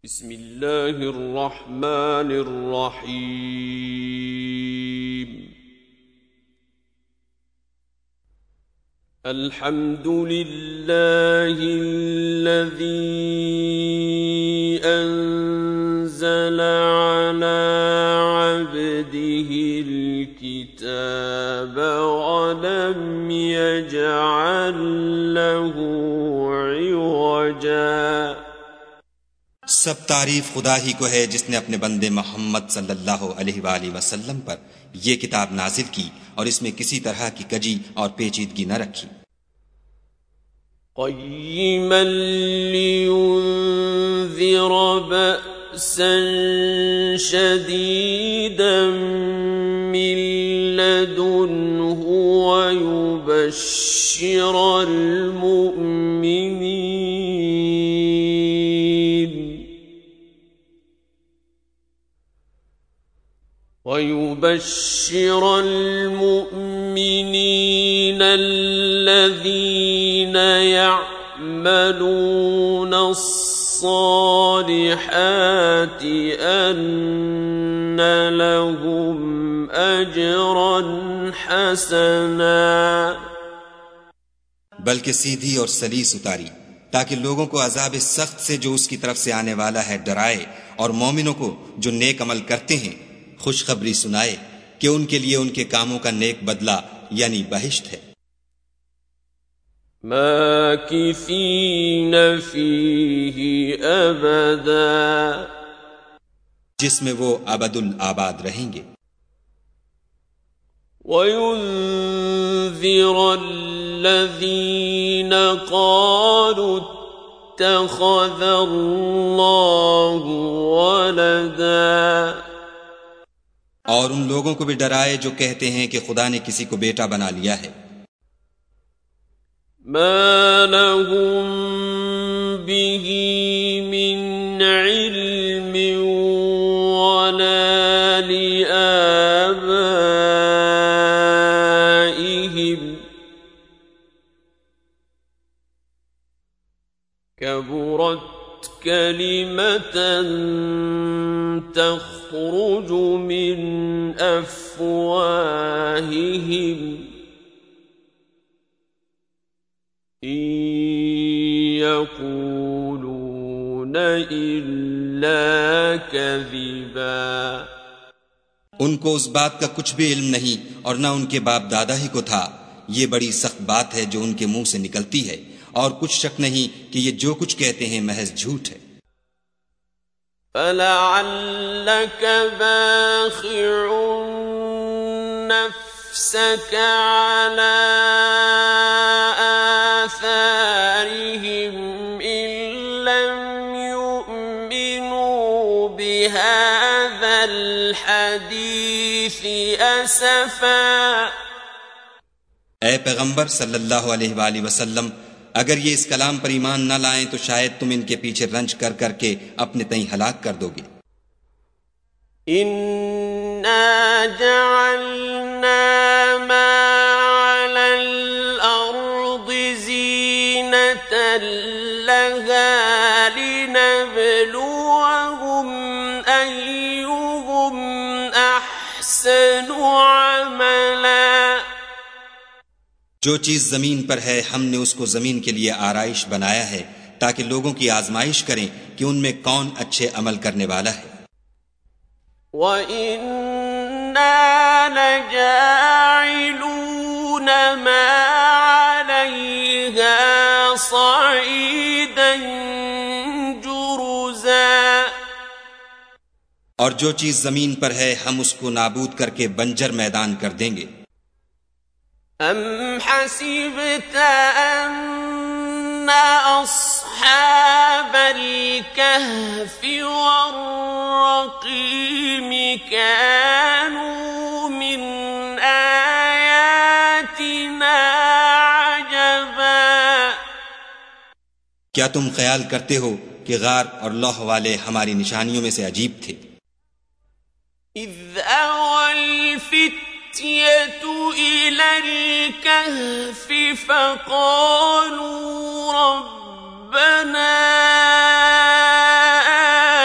बिस्मिल्लाहिर रहमानिर रहीम। अल्हम्दुलिल्लाहिल्लज़ी अंज़ला अला अब्दिहिल किताब व लम यजअल लहू इवजा। सब तारीफ खुदा ही को है जिसने अपने बंदे मोहम्मद सल्लल्लाहु अलैहि वसल्लम पर यह किताब नाजिल की और इसमें किसी तरह की कजी और पेचीदगी न रखी। क़य्यिमन लियुन्ज़िर बअसन शदीदन मिन लदुन्हु व युबश्शिरल मुमिनीन الذين يعملون الصالحات أن لهم أجرا حسنا। बल्कि सीधी और सलीस उतारी ताकि लोगों को अजाब सख्त से जो उसकी तरफ से आने वाला है डराए, और मोमिनों को जो नेक अमल करते हैं खुशखबरी सुनाए कि उनके लिए उनके कामों का नेक बदला यानी बहिश्त है। माकिसीन फीही अबदा, जिसमें वो अबदुल आबाद रहेंगे। वयुन्ज़िर अल्लज़ीन क़ालू इत्तख़ज़ल्लाहु वलदा, और उन लोगों को भी डराए जो कहते हैं कि खुदा ने किसी को बेटा बना लिया है। मा लहुम बिही मिन इल्मिन वला लिआबाइहिम कबुरत कलिमतन तख़रुजु मिन अफ़वाहिहिम इन यक़ूलून इल्ला कज़िबा। उनको उस बात का कुछ भी इल्म नहीं और न उनके बाप दादा ही को था। ये बड़ी सख्त बात है जो उनके मुंह से निकलती है, और कुछ शक नहीं कि ये जो कुछ कहते हैं महज झूठ है। फलअल्लक बाखिउन नफ्सक अला आसारिहिम इन लम युमिनू बिहाज़ल हदीस असफा। ऐ पैगंबर सल्लल्लाहु अलैहि वसल्लम, अगर ये इस कलाम पर ईमान न लाएं तो शायद तुम इनके पीछे रंज कर करके अपने तई हलाक कर दोगे। इन्ना जअलना मा अलल अर्दि ज़ीनतन लहा लिनब्लुवहुम अय्युहुम अहसनु अमला। जो चीज जमीन पर है हमने उसको जमीन के लिए आराइश बनाया है ताकि लोगों की आजमाइश करें कि उनमें कौन अच्छे अमल करने वाला है। वइन्ना लजाइलून मा अलैहा सईदन जुरुज़ा। और जो चीज जमीन पर है हम उसको नाबूद करके बंजर मैदान कर देंगे। अम हसिबत अन्न अस्हाबल कहफि वर्रक़ीम कानू मिन आयातिना अजबा। क्या तुम ख्याल करते हो कि गार और लौह वाले हमारी निशानियों में से अजीब थे। इज़ अवल फित्यतु इलल कहफि फक़ालू रब्बना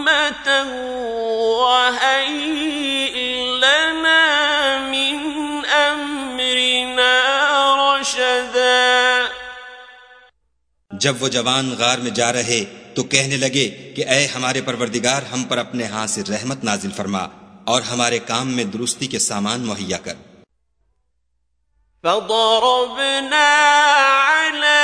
وهيئ لنا من أمرنا رشدا. जब वो जवान गार में जा रहे तो कहने लगे कि ऐ हमारे परवरदिगार, हम पर अपने हाथ से रहमत नाजिल फरमा और हमारे काम में दुरुस्ती के सामान मुहैया कर. فضربنا على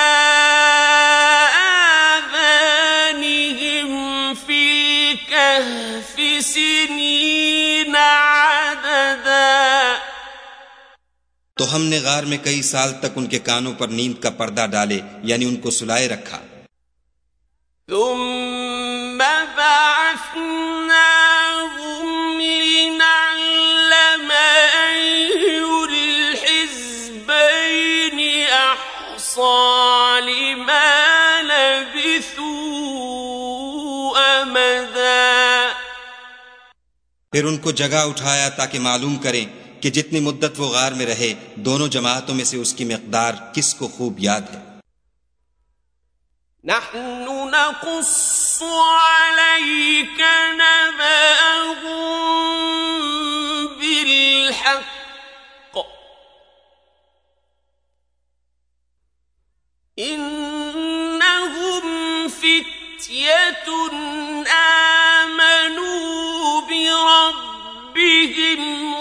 آذانهم في الكهف سنين عددا. तो हमने गार में कई साल तक उनके कानों पर नींद का पर्दा डाले, यानी उनको सुलाए रखा. ثم بعثناهم لنعلم أي الحزبين أحصى لما لبثوا أمدا. फिर उनको जगह उठाया ताकि मालूम करें कि जितनी मुद्दत वो गार में रहे, दोनों जमातों में से उसकी मिक़दार किसको खूब याद है. نحن نقص عليك نبأهم بالحق إنهم فتية آمنوا بربهم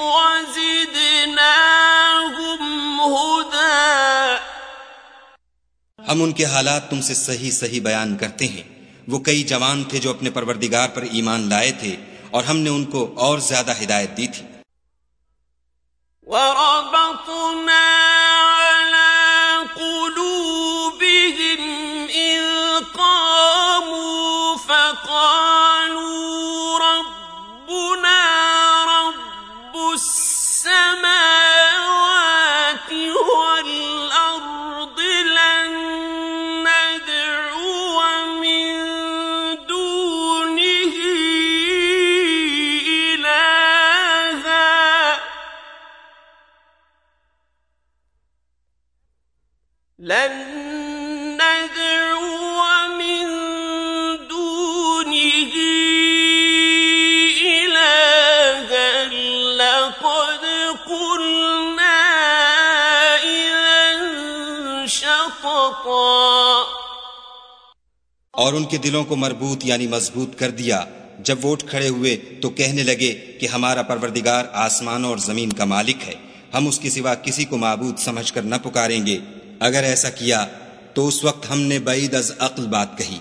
وزدناهم هدى. हम उनके हालात तुमसे सही सही बयान करते हैं. वो कई जवान थे जो अपने परवरदिगार पर ईमान लाए थे और हमने उनको और ज्यादा हिदायत दी थी. وَرَبَطْنَا عَلَى قُلُوبِهِمْ إِذْ قَامُوا فَقَالُوا رَبُّنَا رَبُّ السَّمَاوَاتِ وَالْأَرْضِ لَن نَّدْعُوَ مِن دُونِهِ إِلَٰهًا لَن ندعو من دونه إلها لقد قلنا إذا شططا. और उनके दिलों को मरबूत यानी मजबूत कर दिया. जब वो उठ खड़े हुए तो कहने लगे कि हमारा परवरदिगार आसमानों और जमीन का मालिक है, हम उसके सिवा किसी को माबूद समझकर न पुकारेंगे. अगर ऐसा किया तो उस वक्त हमने बईद अज अक्ल बात कही.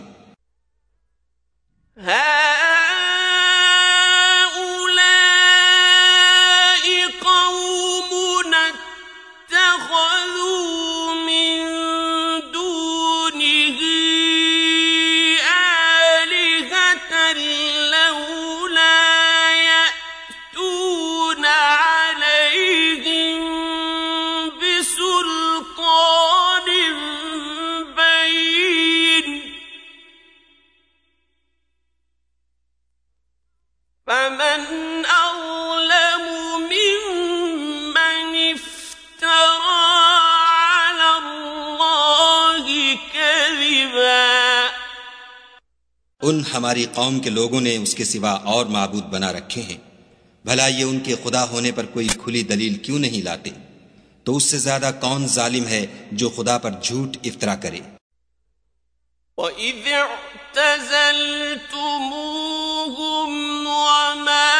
هؤلاء قوم اتخذوا من دونه آلهة لولا يأتون عليهم بسلطان بين فمن أظلم ممن افترى على الله كذبا. उन हमारी कौम के लोगों ने उसके सिवा और माबूद बना रखे हैं. भला ये उनके खुदा होने पर कोई खुली दलील क्यों नहीं लाते? तो उससे ज्यादा कौन जालिम है जो खुदा पर झूठ इफ्तरा करे. وَإِذِ اعْتَزَلْتُمُوهُمْ وَمَا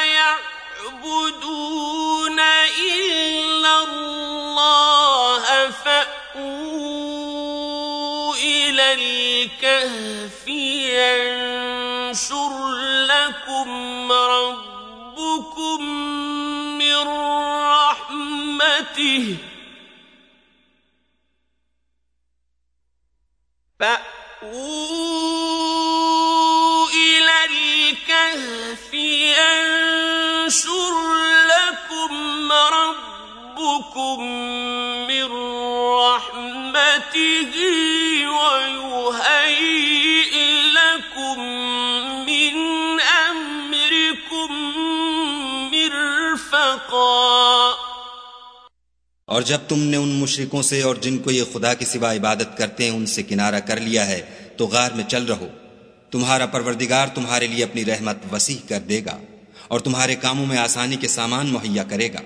يَعْبُدُونَ إِلَّا اللَّهَ فَأْوُوا إِلَى الْكَهْفِ يَنشُرْ لَكُمْ رَبُّكُمْ مِنْ رَحْمَتِهِ فَأْوُوا إِلَى الْكَهْفِ يَنشُرْ لَكُمْ رَبُّكُمْ مِنْ رَحْمَتِهِ وَيُهَيِّئْ لَكُمْ مِنْ أَمْرِكُمْ مِرْفَقًا. और जब तुमने उन मुशरिकों से और जिनको ये खुदा के सिवा इबादत करते हैं उनसे किनारा कर लिया है तो गार में चल रहो. तुम्हारा परवरदिगार तुम्हारे लिए अपनी रहमत वसीह कर देगा और तुम्हारे कामों में आसानी के सामान मुहैया करेगा।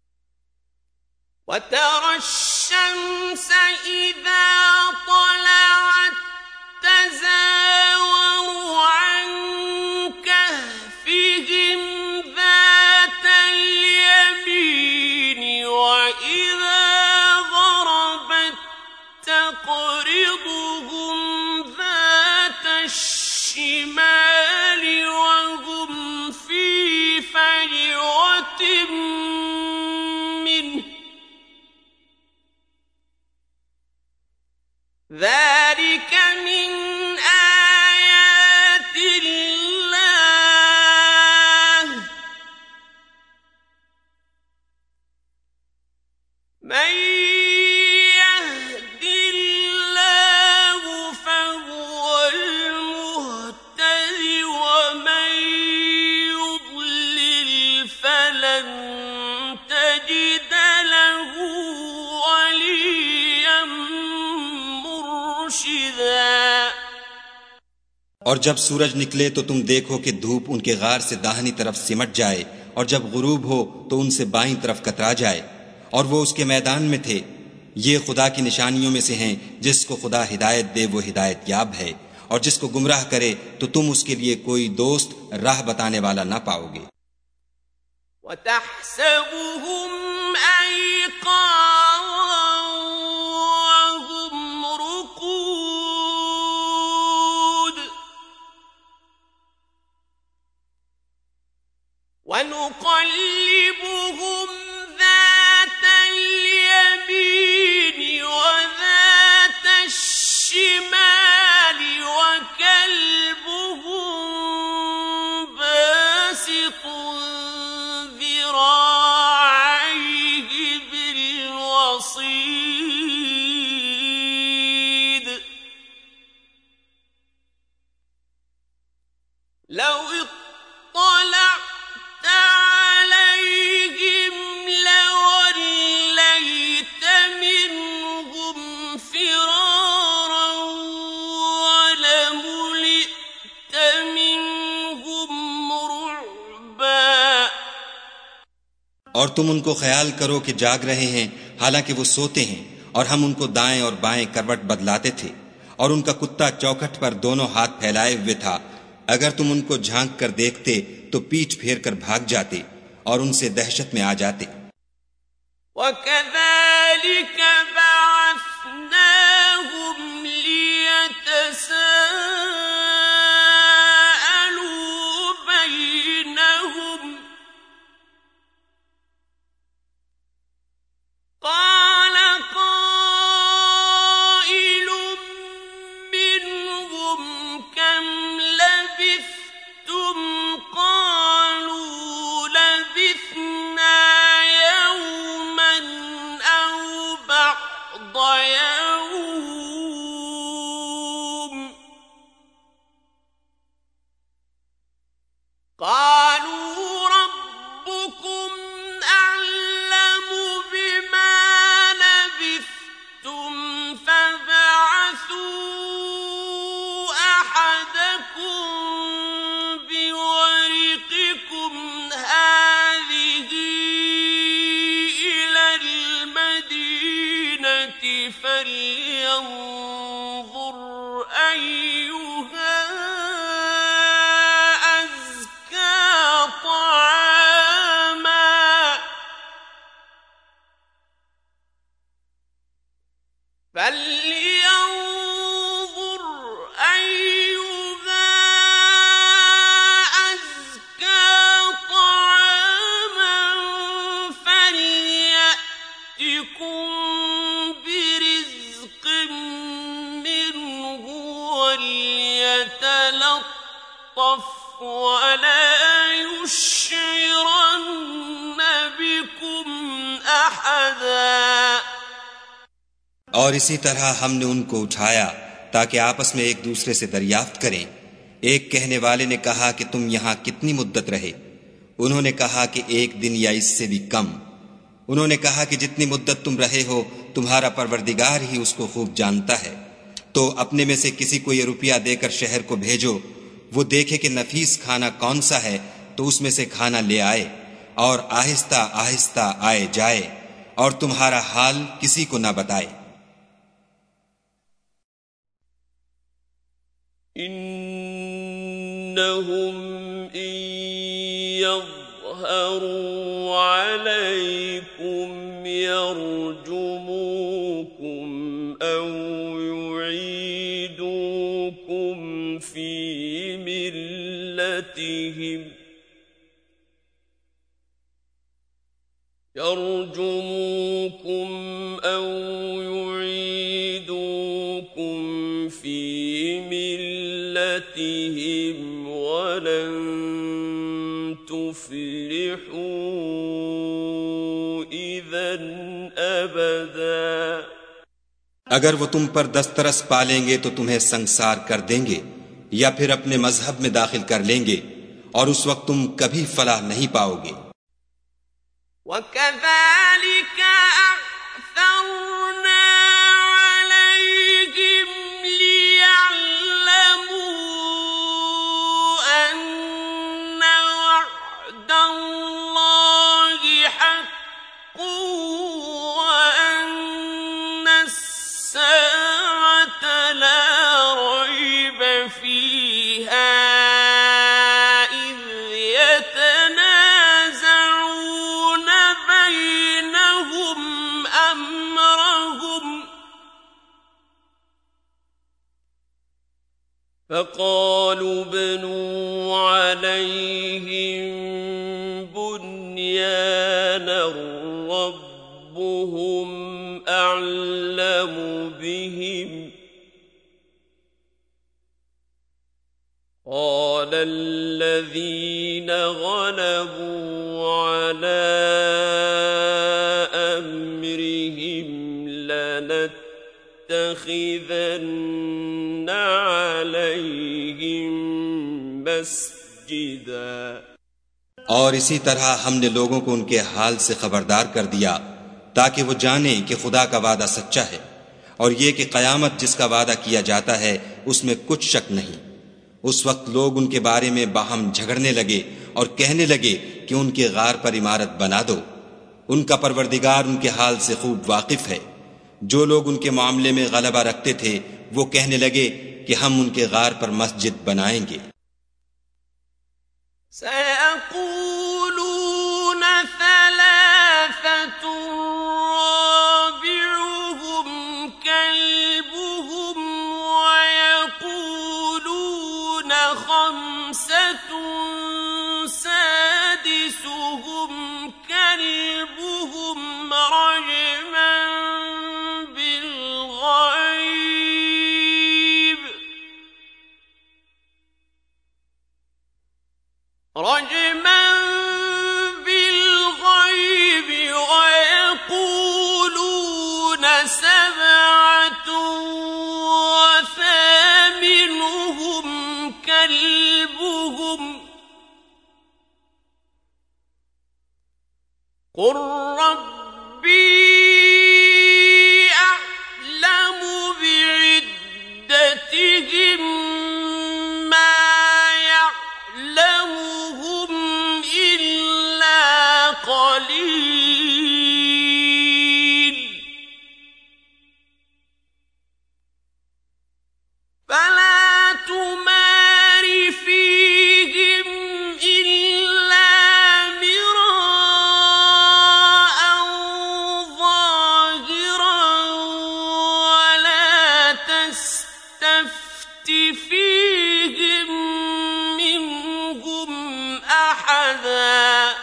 وَتَرَى الشَّمْسَ إِذَا طَلَعَتْ تَزَاوَرُ عَنْ كَهْفِهِمْ ذَاتَ الْيَمِينِ وَإِذَا غَرَبَتْ تَقْرِضُهُمْ ذَاتَ الشِّمَالِ وَهُمْ فِي فَجْوَةٍ مِّنْهُ ذَلِكَ مِنْ آيَاتِ اللَّهِ مَنْ يَهْدِ اللَّهُ فَهُوَ الْمُهْتَدِ وَمَنْ يُضْلِلْ فَلَنْ تَجِدَ لَهُ وَلِيًّا مرشدا। और जब सूरज निकले तो तुम देखो कि धूप उनके गार से दाहिनी तरफ सिमट जाए और जब गुरूब हो तो उनसे बाईं तरफ कतरा जाए और वो उसके मैदान में थे। ये खुदा की निशानियों में से हैं। जिसको खुदा हिदायत दे वो हिदायत याब है और जिसको गुमराह करे तो तुम उसके लिए कोई दोस्त राह बताने वाला ना पाओगे। وَتَحْسَبُهُمْ أَيْقَاظًا وَهُمْ رُقُودٌ وَنُقَلِّبُهُمْ ذَاتَ الْيَمِينِ وَذَاتَ الشِّمَالِ وَكَلْبُهُم بَاسِطٌ ذِرَاعَيْهِ بِالْوَصِيدِ لَوْ اطَّلَعْتَ عَلَيْهِمْ لَوَلَّيْتَ مِنْهُمْ فِرَارًا وَلَمُلِئْتَ مِنْهُمْ رُعْبًا। और तुम उनको ख्याल करो कि जाग रहे हैं हालांकि वो सोते हैं, और हम उनको दाएं और बाएं करवट बदलाते थे और उनका कुत्ता चौखट पर दोनों हाथ फैलाए हुए था। अगर तुम उनको झांक कर देखते तो पीठ फेर कर भाग जाते और उनसे दहशत में आ जाते। وَكَذَلِكَ بَعَثْنَاهُمْ لِيَتَسَاءَلُوا بَيْنَهُمْ قَالَ قَائِلٌ مِّنْهُمْ كَمْ لَبِثْتُمْ قَالُوا لَبِثْنَا يَوْمًا أَوْ بَعْضَ يَوْمٍ قَالُوا رَبُّكُمْ أَعْلَمُ بِمَا لَبِثْتُمْ فَابْعَثُوا أَحَدَكُمْ بِوَرِقِكُمْ هَٰذِهِ إِلَى الْمَدِينَةِ فَلْيَنظُرْ أَيُّهَا أَزْكَىٰ طَعَامًا فَلْيَنظُرْ أَيُّهَا أَزْكَىٰ طَعَامًا فَلْيَأْتِكُم بِرِزْقٍ مِّنْهُ وَلْيَتَلَطَّفْ وَلَا يُشْعِرَنَّ بِكُمْ أَحَدًا। और इसी तरह हमने उनको उठाया ताकि आपस में एक दूसरे से दरियाफ्त करें। एक कहने वाले ने कहा कि तुम यहाँ कितनी मुद्दत रहे? उन्होंने कहा कि एक दिन या इससे भी कम। उन्होंने कहा कि जितनी मुद्दत तुम रहे हो तुम्हारा परवरदिगार ही उसको खूब जानता है। तो अपने में से किसी को ये रुपया देकर शहर को भेजो, वो देखे कि नफीस खाना कौन सा है तो उसमें से खाना ले आए, और आहिस्ता आहिस्ता आए जाए, और तुम्हारा हाल किसी को ना बताए। इन्नहुम इन यज़हरू अलैकुम यरजुमुकुम औ युईदुकुम फी मिल्लतिहिम يرجموكم أو يعيدوكم في ملتهم ولن تفلحوا إذا أبدا। अगर वो तुम पर दस्तरस पालेंगे तो तुम्हें संसार कर देंगे या फिर अपने मजहब में दाखिल कर लेंगे, और उस वक्त तुम कभी फलाह नहीं पाओगे। وَكَذَلِكَ أَعْثَرْنَا عَلَيْهِمْ لِيَعْلَمُوا أَنَّ وَعْدَ اللَّهِ حَقٌّ وَأَنَّ السَّاعَةَ لَا رَيْبَ فِيهَا فقالوا ابنوا عليهم بنيانا ربهم أعلم بهم قال الذين غلبوا على أمرهم لنتخذن عليهم مسجدا। और इसी तरह हमने लोगों को उनके हाल से खबरदार कर दिया ताकि वो जाने कि खुदा का वादा सच्चा है, और ये कि क़यामत जिसका वादा किया जाता है उसमें कुछ शक नहीं। उस वक्त लोग उनके बारे में बाहम झगड़ने लगे और कहने लगे कि उनके गार पर इमारत बना दो। उनका परवरदिगार उनके हाल से खूब वाकिफ है। जो लोग उनके मामले में गलबा रखते थे वो कहने लगे कि हम उनके गार पर मस्जिद बनाएंगे। سيقولون ثلاثة رابعهم كلبهم ويقولون خمسة سادسهم كلبهم رجما بالغيب ويقولون سبعة وثامنهم كلبهم قل ربي أعلم بعدتهم قليل فلا تمار فيهم إلا مراء ظاهرا ولا تستفت فيهم منهم أحدا।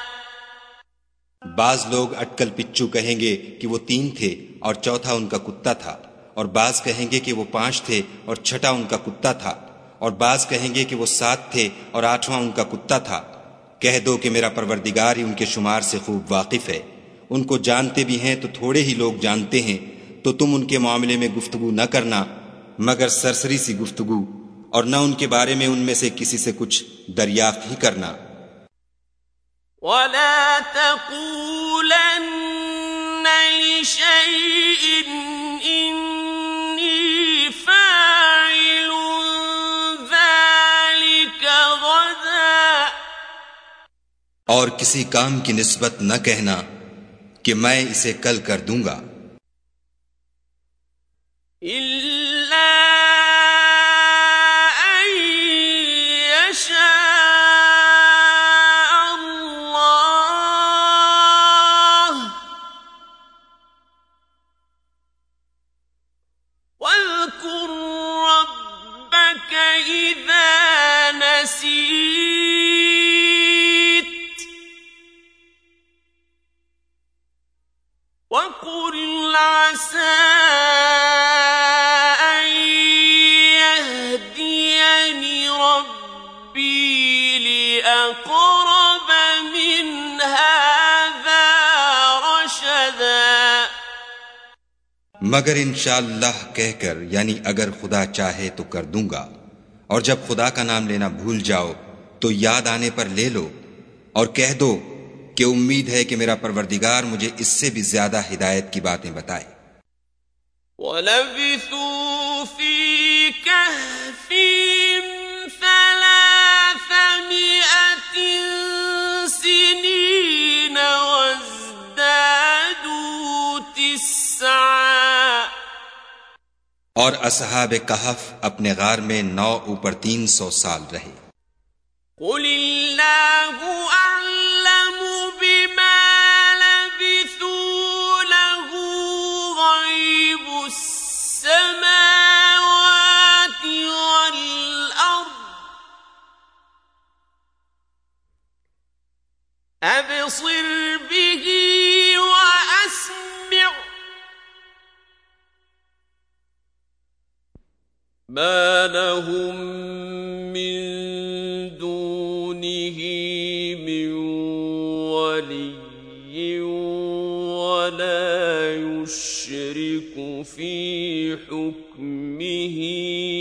बाज लोग अटकल पिच्चू कहेंगे कि वो 3 थे और चौथा उनका कुत्ता था, और बाज कहेंगे कि वो 5 थे और छठा उनका कुत्ता था, और बाज कहेंगे कि वो 7 थे और 8वां उनका कुत्ता था। कह दो कि मेरा परवरदिगार ही उनके शुमार से खूब वाकिफ है। उनको जानते भी हैं तो थोड़े ही लोग जानते हैं, तो तुम उनके मामले में गुफ्तगू न करना मगर सरसरी सी गुफ्तगू, और न उनके बारे में उनमें से किसी से कुछ दरियाफ्त ही करना। ولا تقولن لشيء إني فاعل और किसी काम की निस्बत न कहना कि मैं इसे कल कर दूंगा, इल्ला अन यशा अल्लाह वज़्कुर रब्बक इज़ा नसीत वक़ुल असा अन यहदियनि रब्बी लिअक़रब मिन हाज़ा रशदा। मगर इंशाअल्लाह कहकर, यानी अगर खुदा चाहे तो कर दूंगा, और जब खुदा का नाम लेना भूल जाओ तो याद आने पर ले लो और कह दो कि उम्मीद है कि मेरा परवरदिगार मुझे इससे भी ज्यादा हिदायत की बातें बताए। वलबिथू फी कहफिहिम सलासमिअतिन सिनीन वज़्दादू तिस्आ। और असहाब कहफ अपने गार में 9 ऊपर 300 साल रहे। कुलिल्लाहु अअलमु बिमा लबिथू लहु गैबुस समावाति वल अर्द अबसिर बिही व अस्मिअ मा लहुम मिन दूनिही मिन वलिय्यिन वला युश्रिकु फी हुक्मिही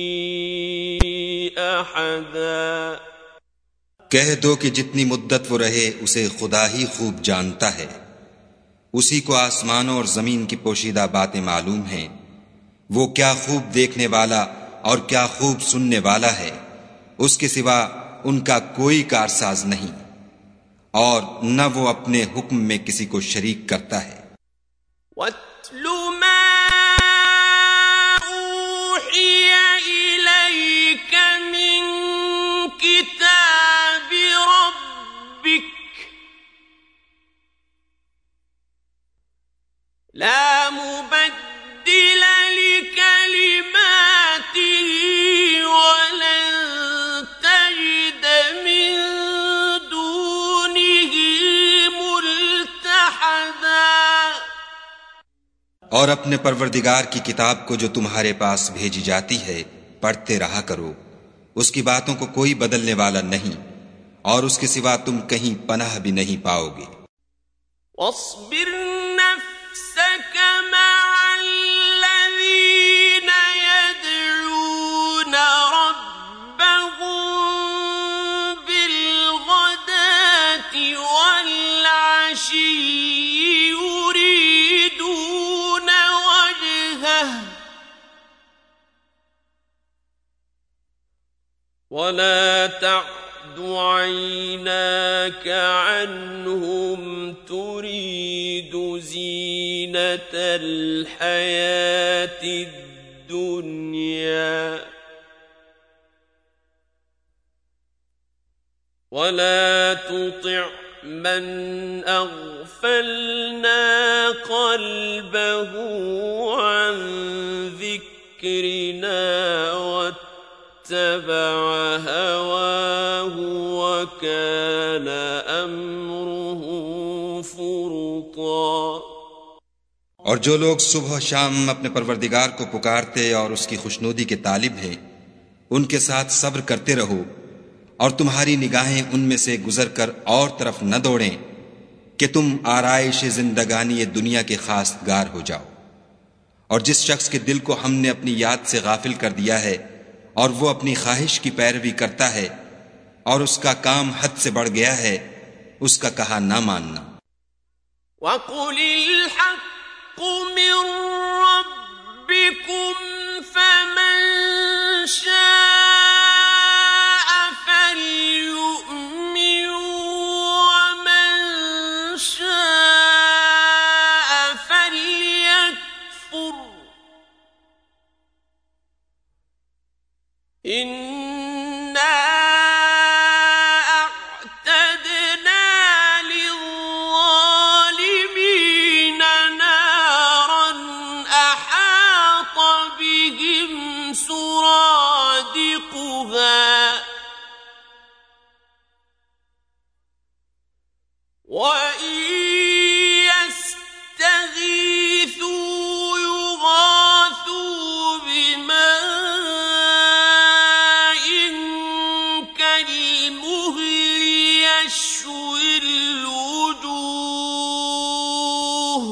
अहदा। कह दो कि जितनी मुद्दत वो रहे उसे खुदा ही खूब जानता है। उसी को आसमानों और जमीन की पोशीदा बातें मालूम हैं। वो क्या खूब देखने वाला और क्या खूब सुनने वाला है। उसके सिवा उनका कोई कारसाज नहीं, और न वो अपने हुक्म में किसी को शरीक करता है। वत्लु मा ऊहिय इलैक मिन किताबि रब्बिक ला मुबद्दिल लिकलिमातिही वलन तजिद मिन दूनिही मुल्तहदा। और अपने परवरदिगार की किताब को जो तुम्हारे पास भेजी जाती है पढ़ते रहा करो। उसकी बातों को कोई बदलने वाला नहीं, और उसके सिवा तुम कहीं पनाह भी नहीं पाओगे। वस्बिर नफ्सक मअल्लज़ीन यदऊन रब्बहुम बिलगदाति वल्अशिय्यि युरीदून वजहह वला तअद عيناك عنهم تريد زينة الحياة الدنيا ولا تطع من أغفلنا قلبه عن ذكرنا واتبع هواه وكان أمره فرطا। और जो लोग सुबह शाम अपने परवरदिगार को पुकारते और उसकी खुशनुदी के तालिब हैं, उनके साथ सब्र करते रहो, और तुम्हारी निगाहें उनमें से गुजर कर और तरफ न दौड़ें कि तुम आराइश जिंदगानी ये दुनिया के खासगार हो जाओ। और जिस शख्स के दिल को हमने अपनी याद से गाफिल कर दिया है और वो अपनी ख्वाहिश की पैरवी करता है और उसका काम हद से बढ़ गया है, उसका कहा ना मानना। वक़ुलिल हक़्क़ु मिन रब्बिकुम फमन शाअ फल्यु'मिन वमन إنا أعتدنا للظالمين نارا أحاط بهم سرادقها وإن يستغيثوا يغاثوا بماء كالمهل يشوي الوجوه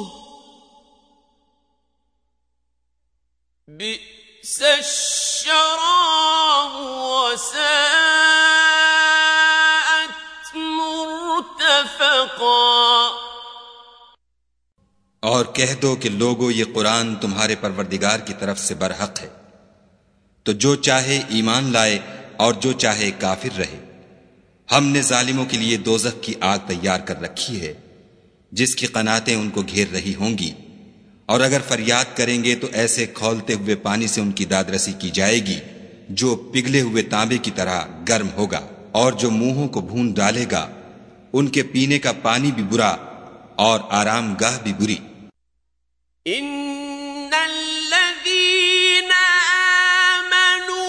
بئس الشراب وساءت مرتفقا और कह दो कि लोगो ये कुरान तुम्हारे परवरदिगार की तरफ से बरहक है, तो जो चाहे ईमान लाए और जो चाहे काफिर रहे। हमने जालिमों के लिए दोजख की आग तैयार कर रखी है जिसकी कनातें उनको घेर रही होंगी, और अगर फरियाद करेंगे तो ऐसे खौलते हुए पानी से उनकी दादरसी की जाएगी जो पिघले हुए तांबे की तरह गर्म होगा, और जो मुंहों को भून डालेगा उनके पीने का पानी भी बुरा और आरामगाह भी बुरी। इन्नल्लज़ीना आमनू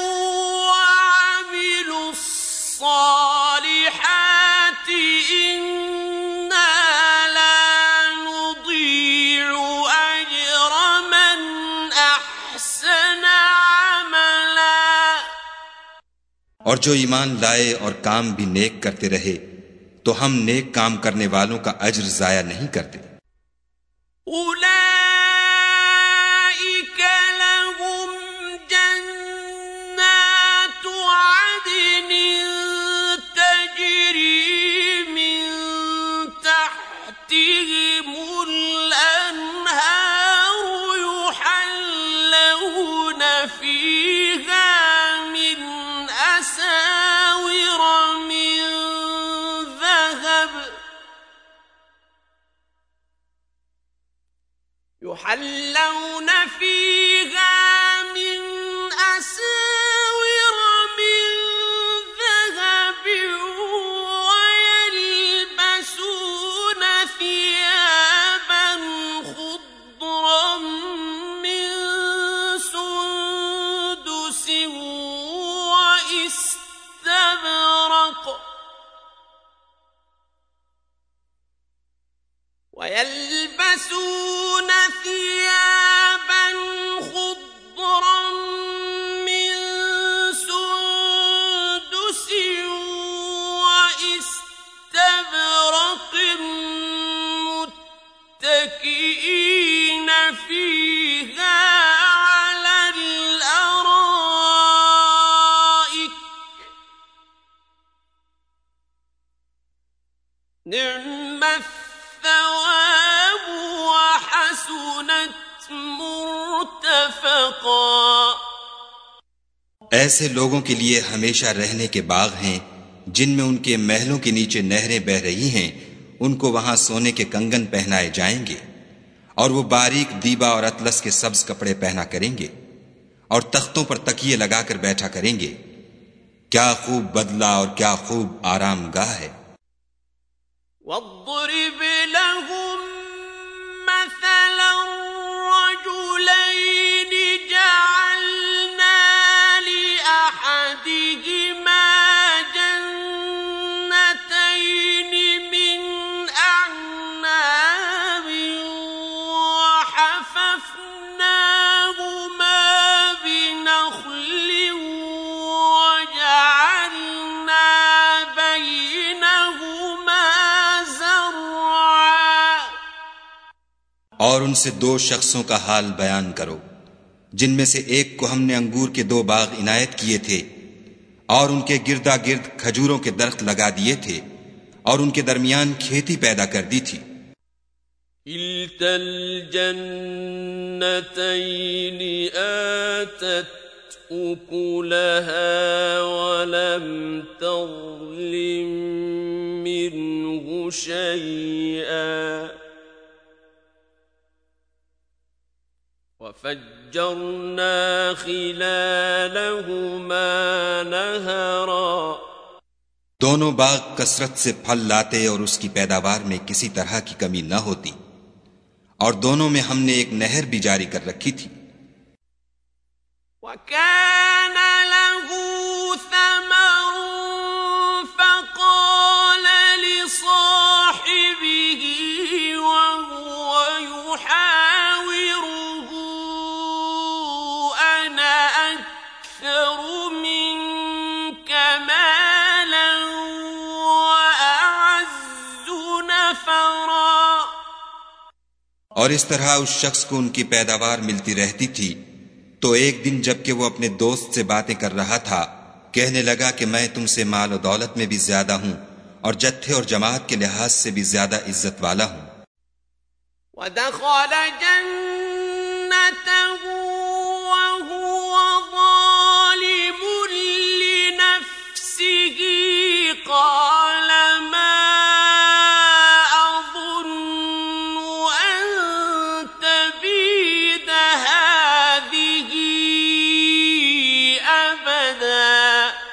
वअमिलुस्सालिहाति इन्ना ला नुदीअु अज्रा मन अहसना अमला। और जो ईमान लाए और काम भी नेक करते रहे तो हम नेक काम करने वालों का अज्र जाया नहीं करते। उलाइका लहुम जन्नातु अदनिन तजरी मिन तहतिहिमुल अन्हारु युहल्लौन फीहा मिन असाविर मिन يحلون فيها من أساور من ذهب ويلبسون ثيابا خضرا من سندس واستبرق ويلبسون ثيابا خضرا من سندس واستبرق متكئين فيها على الأرائك نعم الثواب وحسنت مرتفقا। ऐसे लोगों के लिए हमेशा रहने के बाग हैं जिनमें उनके महलों के नीचे नहरें बह रही हैं। उनको वहां सोने के कंगन पहनाए जाएंगे और वो बारीक दीबा और अतलस के सब्ज कपड़े पहना करेंगे और तख्तों पर तकिए लगाकर बैठा करेंगे। क्या खूब बदला और क्या खूब आरामगाह है। واضرب لهم مثلا رجلين جعلنا لأحدهما جنتين من أعناب وحففناهما بنخل وجعلنا بينهما और उनसे दो शख्सों का हाल बयान करो जिनमें से एक को हमने अंगूर के दो बाग इनायत किए थे और उनके गिरदा गिर्द खजूरों के दरख्त लगा दिए थे और उनके दरमियान खेती पैदा कर दी थी। किल्तल जन्नतैन आतत उकुलहा वलम तज़लिम मिन्हु शैआ وَفَجَّرْنَا خِلَالَهُمَا نَهَرًا दोनों बाग कसरत से फल लाते और उसकी पैदावार में किसी तरह की कमी न होती, और दोनों में हमने एक नहर भी जारी कर रखी थी। وَكَانَ لَهُ ثَمَرٌ فَقَالَ لِصَاحِبِهِ وَهُوَ يُحَاوِرُهُ أَنَا أَكْثَرُ مِنكَ مَالًا وَأَعَزُّ نَفَرًا और इस तरह उस शख्स को उनकी पैदावार मिलती रहती थी, तो एक दिन जबकि वो अपने दोस्त से बातें कर रहा था, कहने लगा कि मैं तुमसे माल और दौलत में भी ज्यादा हूं और जत्थे और जमात के लिहाज से भी ज्यादा इज्जत वाला हूं। وَدَخَلَ جَنَّتَهُ وَهُوَ ظَالِمٌ لِنَفْسِهِ قَالَ مَا أَظُنُّ أَن تَبِيدَ هَٰذِهِ أَبَدًا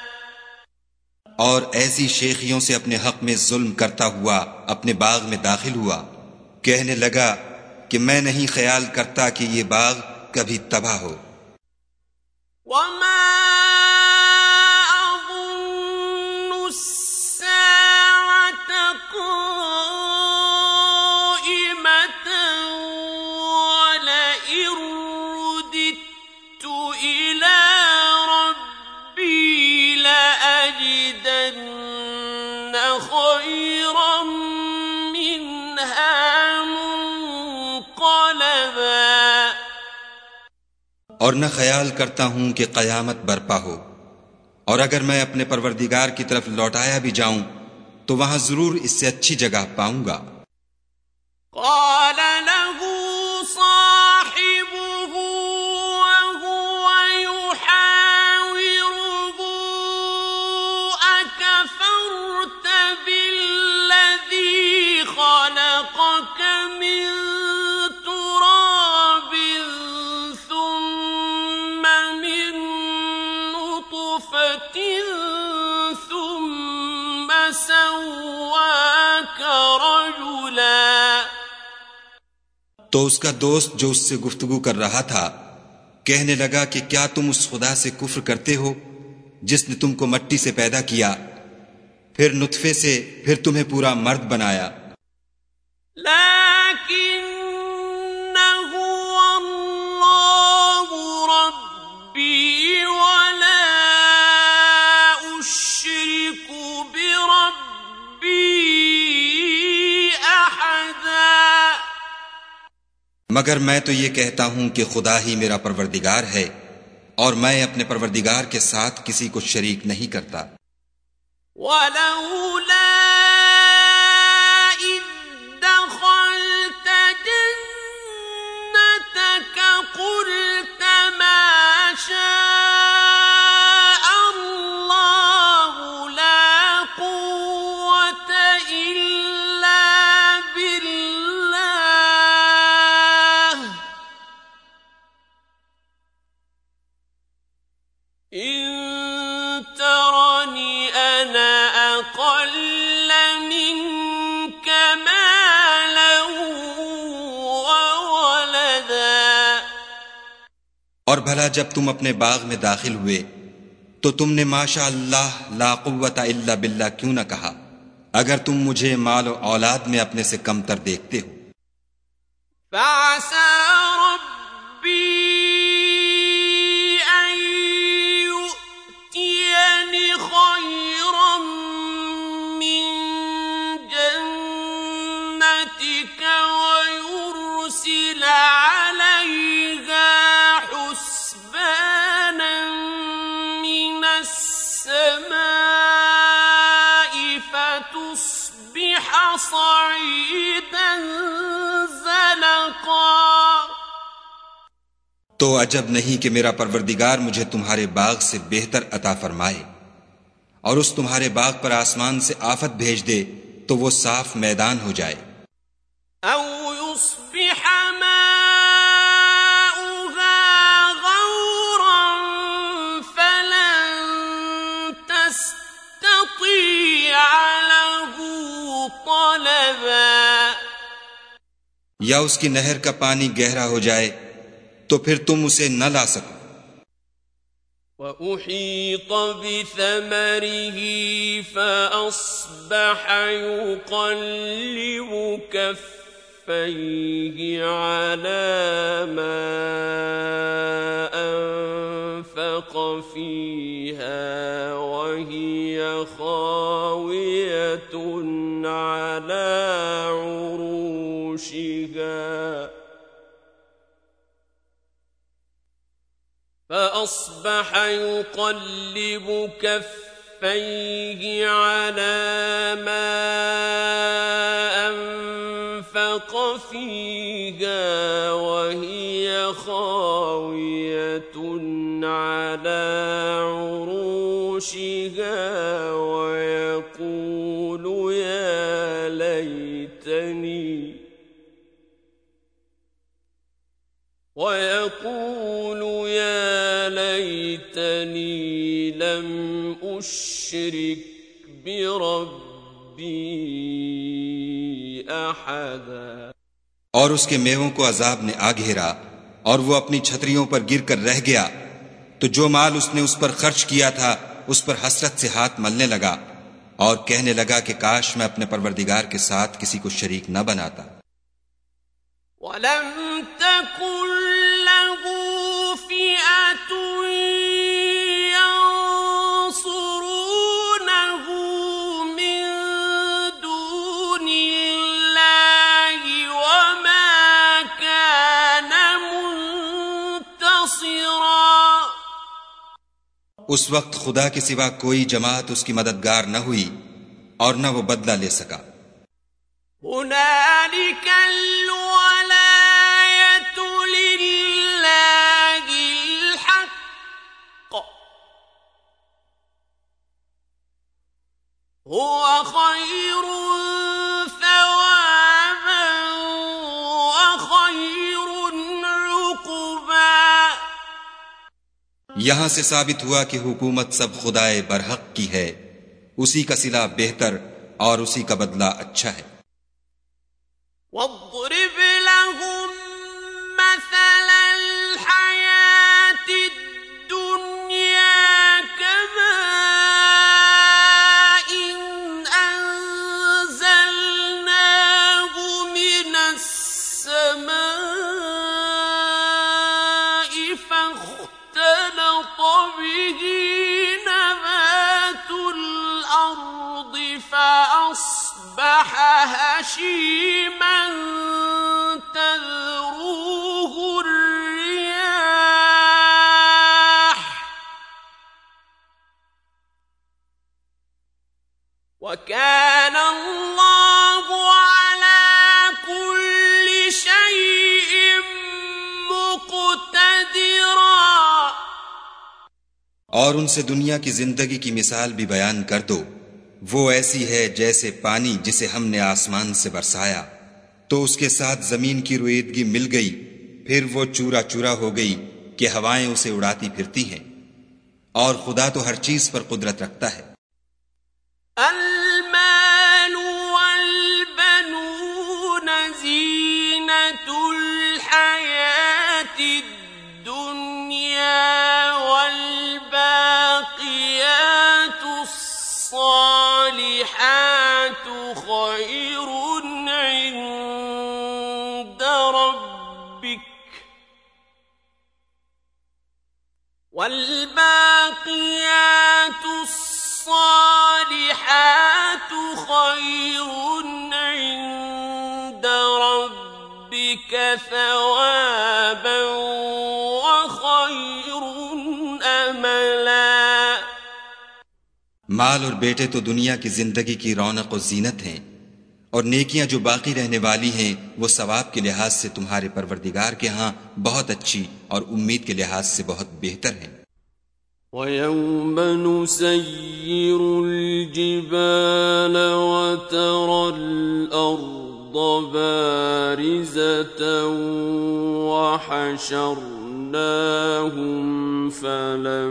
और ऐसी शेखियों से अपने हक में जुल्म करता हुआ अपने बाग में दाखिल हुआ, कहने लगा कि मैं नहीं ख्याल करता कि ये बाग कभी तबाह हो। وَمَا أَظُنُّ السَّاعَةَ قَائِمَةً وَلَئِن رُّدِدتُّ إِلَىٰ رَبِّي لَأَجِدَنَّ خَيْرًا مِّنْهَا مُنقَلَبًا और न ख्याल करता हूं कि कयामत बरपा हो, और अगर मैं अपने परवरदिगार की तरफ लौटाया भी जाऊं तो वहां जरूर इससे अच्छी जगह पाऊंगा। قال له صاحبه وهو يحاوره أكفرت بالذي خلقك من تراب ثم من نطفة ثم سواك رجلا तो उसका दोस्त जो उससे गुफ्तगू कर रहा था कहने लगा कि क्या तुम उस खुदा से कुफ्र करते हो जिसने तुमको मट्टी से पैदा किया, फिर नुत्फे से, फिर तुम्हें पूरा मर्द बनाया। لكنه الله ربي ولا أشرك بربي أحدا मगर मैं तो ये कहता हूं कि खुदा ही मेरा परवरदिगार है और मैं अपने परवरदिगार के साथ किसी को शरीक नहीं करता। ولولا إذ دخلت جنتك قلت ما شاء الله لا قوة إلا بالله إن ترني أنا أقل منك مالا وولدا और भला जब तुम अपने बाग में दाखिल हुए तो तुमने माशा अल्लाह ला कुव्वता इल्ला बिल्लाह क्यों न कहा, अगर तुम मुझे माल और औलाद में अपने से कमतर देखते हो। فعسى ربي أن يؤتيني خيرا من جنتك ويرسل عليها حسبانا من السماء فتصبح صعيدا زلقا तो अजब नहीं कि मेरा परवरदिगार मुझे तुम्हारे बाग से बेहतर अता फरमाए और उस तुम्हारे बाग पर आसमान से आफत भेज दे तो वो साफ मैदान हो जाए। أو يصبح ماؤه या उसकी नहर का पानी गहरा हो जाए तो फिर तुम उसे न ला सको। وأحيط بثمره فأصبح يقلب كفيه على ما أنفق فيها وهي خاوية على عروشها فأصبح يقلب كفيه على ما أنفق فيها وهي خاوية على عروشها ويقول يا ليتني لم أشرك بربي أحدا। और उसके मेवों को अजाब ने आ घेरा और वो अपनी छतरियों पर गिरकर रह गया, तो जो माल उसने उस पर खर्च किया था उस पर हसरत से हाथ मलने लगा और कहने लगा कि काश मैं अपने परवरदिगार के साथ किसी को शरीक न बनाता। वलम तकुन लहू फिअतुन यंसुरूनहु मिन दूनिल्लाहि वमा कान मुंतसिरा। उस वक्त खुदा के सिवा कोई जमात उसकी मददगार न हुई और न वो बदला ले सका। हुनालिकल वलायतु लिल्लाहिल हक़्क़ हुवा खैरुन सवाबन व खैरुन उक़बा। यहां से साबित हुआ कि हुकूमत सब खुदाए बरहक की है, उसी का सिला बेहतर और उसी का बदला अच्छा है। वद्रिब लहुम मसलल हयातिद दुनिया कमाइन अंज़लनाहु मिनस समाइ फख्तलत बिही नबातुल अर्दि फअस्बह हशीमन तज़रुहु الرياح وكان الله على كل شيء मुक़तदिरा। और उनसे दुनिया की जिंदगी की मिसाल भी बयान कर दो। वो ऐसी है जैसे पानी जिसे हमने आसमान से बरसाया तो उसके साथ जमीन की रुईदगी मिल गई, फिर वो चूरा चूरा हो गई कि हवाएं उसे उड़ाती फिरती हैं। और खुदा तो हर चीज पर कुदरत रखता है। अलमालु वल्बनून ज़ीनतुल हयातिद दुनिया वल्बाक़ियातुस सालिहातु खैरुन इंद रब्बिक वल्बाक़ियातुस सालिहातु खैरुन इंद रब्बिक सवाबन व खैरुन अमला। माल और बेटे तो दुनिया की जिंदगी की रौनक और जीनत हैं, और नेकियां जो बाकी रहने वाली हैं वो सवाब के लिहाज से तुम्हारे परवरदिगार के यहाँ बहुत अच्छी और उम्मीद के लिहाज से बहुत बेहतर हैं। وَيَوْمَ نُسَيِّرُ الْجِبَالَ وَتَرَى الْأَرْضَ بَارِزَةً وَحَشَرْنَاهُمْ فَلَمْ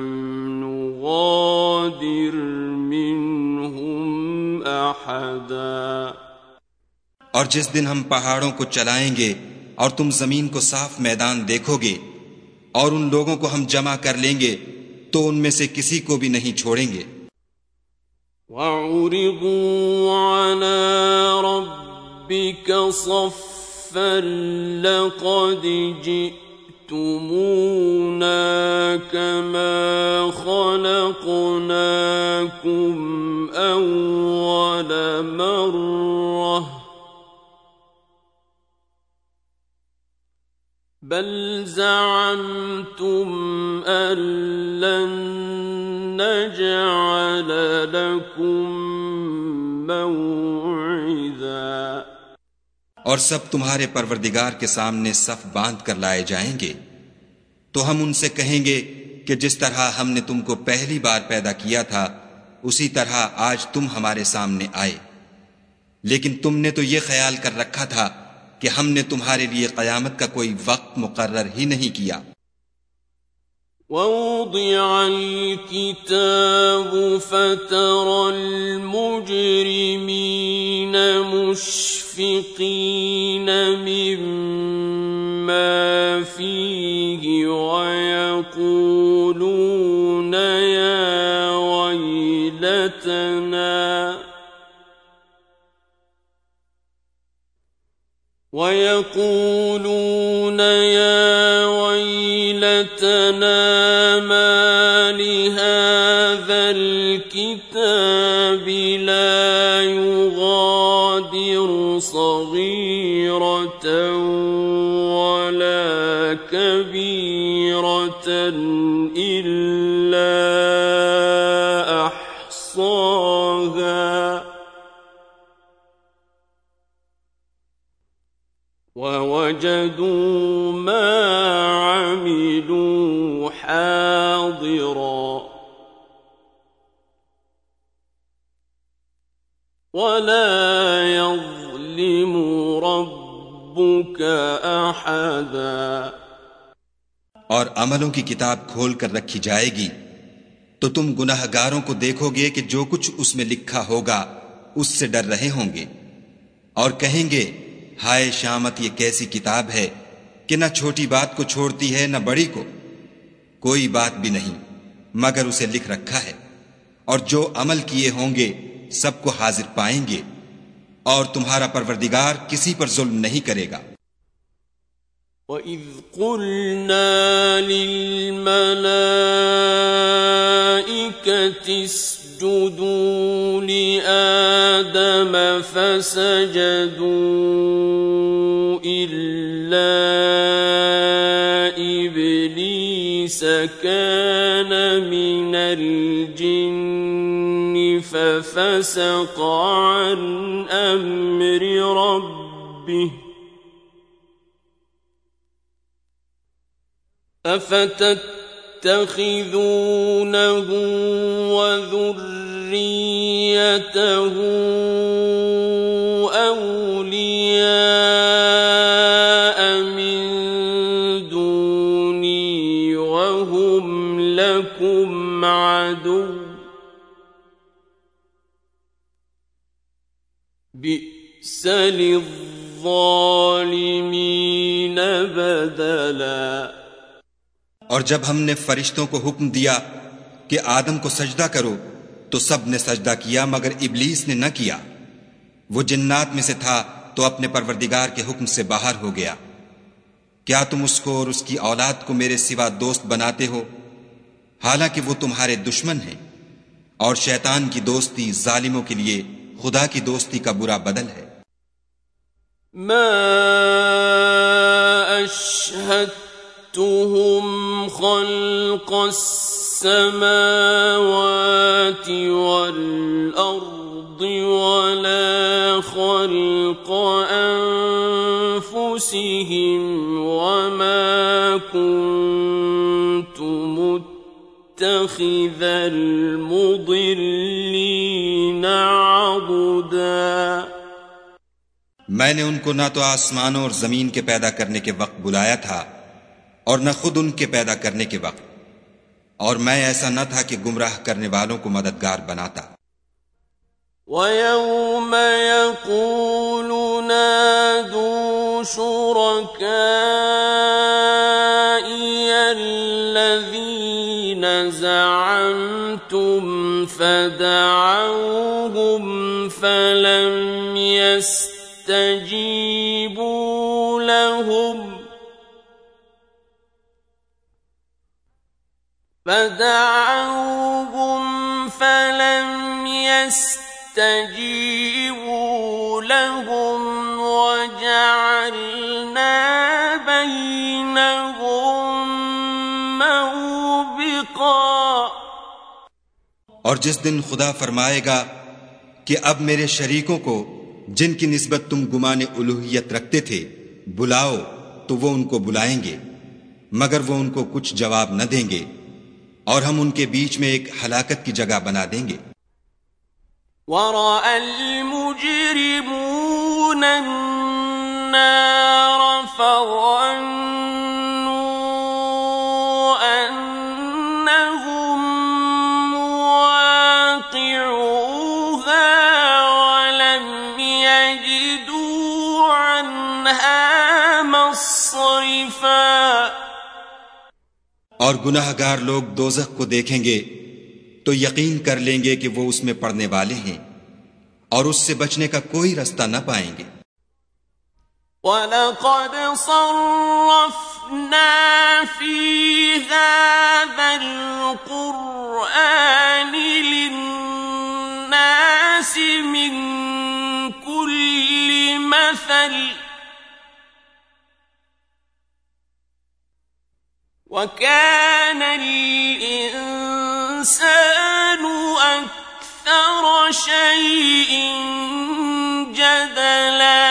نُغَادِرْ مِنْهُمْ أَحَدًا۔ और जिस दिन हम पहाड़ों को चलाएंगे और तुम जमीन को साफ मैदान देखोगे और उन लोगों को हम जमा कर लेंगे तो उनमें से किसी को भी नहीं छोड़ेंगे। وَعُرِضُوا عَلَى رَبِّكَ صَفًّا لَقَدْ جِئْتُمُونَا كَمَا خَلَقْنَاكُمْ أَوَّلَ مَرَّةٍ بَلْ زَعَمْتُمْ أَن لَّن نَّجْعَلَ لَكُم مَّوْعِدًا और सब तुम्हारे परवरदिगार के सामने सफ बांध कर लाए जाएंगे तो हम उनसे कहेंगे कि जिस तरह हमने तुमको पहली बार पैदा किया था उसी तरह आज तुम हमारे सामने आए, लेकिन तुमने तो ये ख्याल कर रखा था कि हमने तुम्हारे लिए क़यामत का कोई वक्त मुकर्रर ही नहीं किया। وَوُضِعَ الْكِتَابُ فَتَرَى الْمُجْرِمِينَ مُشْفِقِينَ مِمَّا فِيهِ وَيَقُولُونَ يَا وَيْلَتَنَا مَا لِهَذَا الْكِتَابِ لَا يُغَادِرُ صَغِيرَةً وَلَا كَبِيرَةً إِلَّا أَحْصَاهَا وَوَجَدُوا مَا عَمِلُوا حَاضِرًا وَلَا يَظْلِمُ رَبُّكَ أَحَدًا। और अमलों की किताब खोल कर रखी जाएगी तो तुम गुनाहगारों को देखोगे कि जो कुछ उसमें लिखा होगा उससे डर रहे होंगे और कहेंगे, हाय शामत, ये कैसी किताब है कि न छोटी बात को छोड़ती है न बड़ी को। कोई बात भी नहीं मगर उसे लिख रखा है और जो अमल किए होंगे सबको हाजिर पाएंगे और तुम्हारा परवरदिगार किसी पर जुल्म नहीं करेगा। وَإِذْ قُلْنَا لِلْمَلَائِكَةِ اسْجُدُوا لِآدَمَ فَسَجَدُوا إِلَّا إِبْلِيسَ كَانَ مِنَ الْجِنِّ فَفَسَقَ عَنْ أَمْرِ رَبِّهِ أفتتخذونه وذريته أولياء من دوني وهم لكم عدو بئس للظالمين بدلا। और जब हमने फरिश्तों को हुक्म दिया कि आदम को सजदा करो तो सब ने सजदा किया मगर इब्लीस ने न किया। वो जिन्नात में से था तो अपने परवरदिगार के हुक्म से बाहर हो गया। क्या तुम उसको और उसकी औलाद को मेरे सिवा दोस्त बनाते हो, हालांकि वो तुम्हारे दुश्मन हैं। और शैतान की दोस्ती जालिमों के लिए खुदा की दोस्ती का बुरा बदल है। मा अशहदतुहुम खल्क़ السماوات والأرض ولا خلق أنفسهم وما كنت متخذ المضلين عضدا। मैंने उनको न तो आसमानों और जमीन के पैदा करने के वक्त बुलाया था और न खुद उनके पैदा करने के वक्त, और मैं ऐसा न था कि गुमराह करने वालों को मददगार बनाता। وَيَوْمَ يَقُولُ شركائي الذين زعمتم فدعوهم فلم يستجيبوا لهم وجعلنا بينهم موبقا। और जिस दिन खुदा फरमाएगा कि अब मेरे शरीकों को जिनकी निस्बत तुम गुमाने उलूहियत रखते थे बुलाओ, तो वो उनको बुलाएंगे मगर वो उनको कुछ जवाब न देंगे और हम उनके बीच में एक हलाकत की जगह बना देंगे। वरअल मुजरिमून अन्नार फज़न्नू अन्नहुम मुवाक़िऊहा वलम यजिदू अन्हा मस्रिफा। और गुनाहगार लोग दोज़ख को देखेंगे तो यकीन कर लेंगे कि वो उसमें पड़ने वाले हैं और उससे बचने का कोई रास्ता न पाएंगे। वलक़द सर्रफ़ना फ़ी हाज़ल क़ुरआनि लिन्नासि मिन कुल्लि मसल वकान الإنسان أكثر شيء جدلا।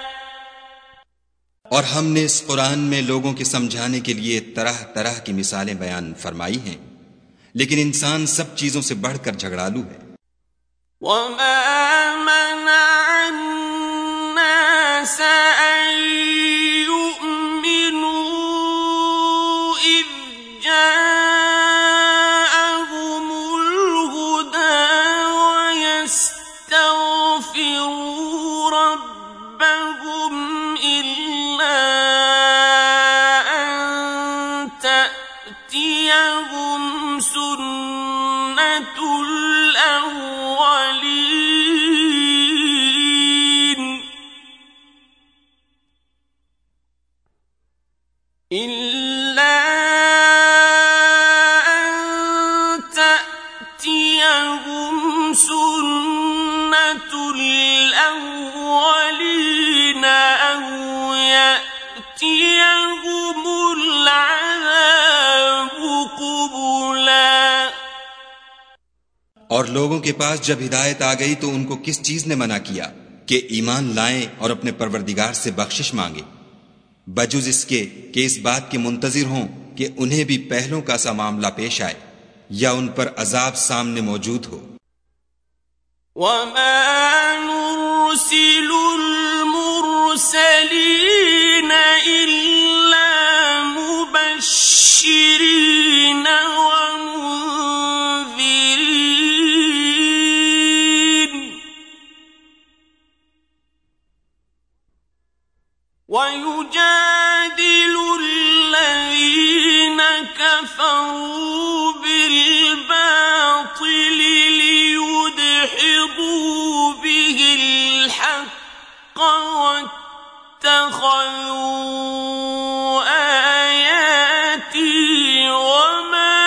और हमने इस कुरान में लोगों के समझाने के लिए तरह तरह की मिसालें बयान फरमाई हैं, लेकिन इंसान सब चीजों से बढ़कर झगड़ालू है। वमा मनअ अन्नास अन यु'मिनू इज़ जाअहुमुल हुदा वयस्तग़फिरू रब्बहुम इल्ला अन तअतियहुम सुन्नतुल अव्वलीन इल्ला अन तअतियहुम सुन्नतुल अव्वलीन अव यअतियहुमुल अज़ाबु क़ुबुला। और लोगों के पास जब हिदायत आ गई तो उनको किस चीज ने मना किया कि ईमान लाएं और अपने परवरदिगार से बख्शिश मांगे, बजुज इसके कि इस बात के मुंतजिर हों कि उन्हें भी पहलों का सा मामला पेश आए या उन पर अजाब सामने मौजूद हो। वमा नुरसिलुल मुरसलीन इल्ला मुबश्शिरीन व मुंज़िरीन वयुजादिलु الذين كفروا بالباطل ليدحضوا به الحق واتخذوا آياتي وما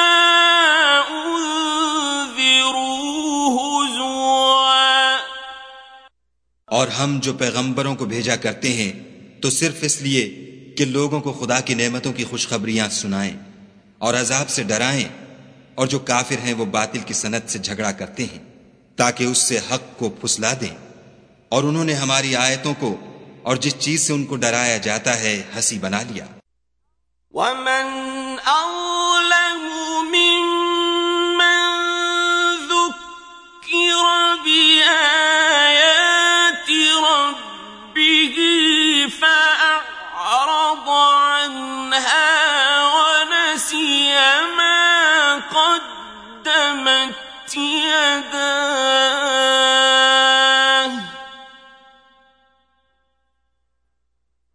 أنذروا هزوا। और हम जो पैगंबरों को भेजा करते हैं तो सिर्फ इसलिए कि लोगों को खुदा की नेमतों की खुशखबरियां सुनाएं और अजाब से डराएं, और जो काफिर हैं वो बातिल की सनत से झगड़ा करते हैं ताकि उससे हक को फुसला दें, और उन्होंने हमारी आयतों को और जिस चीज से उनको डराया जाता है हंसी बना लिया। वमन अज़लमु मिम्मन ज़ुक्किर बिआयाति रब्बिही फ़अअरज़ अन्हा वनसिय मा क़द्दमत यदाह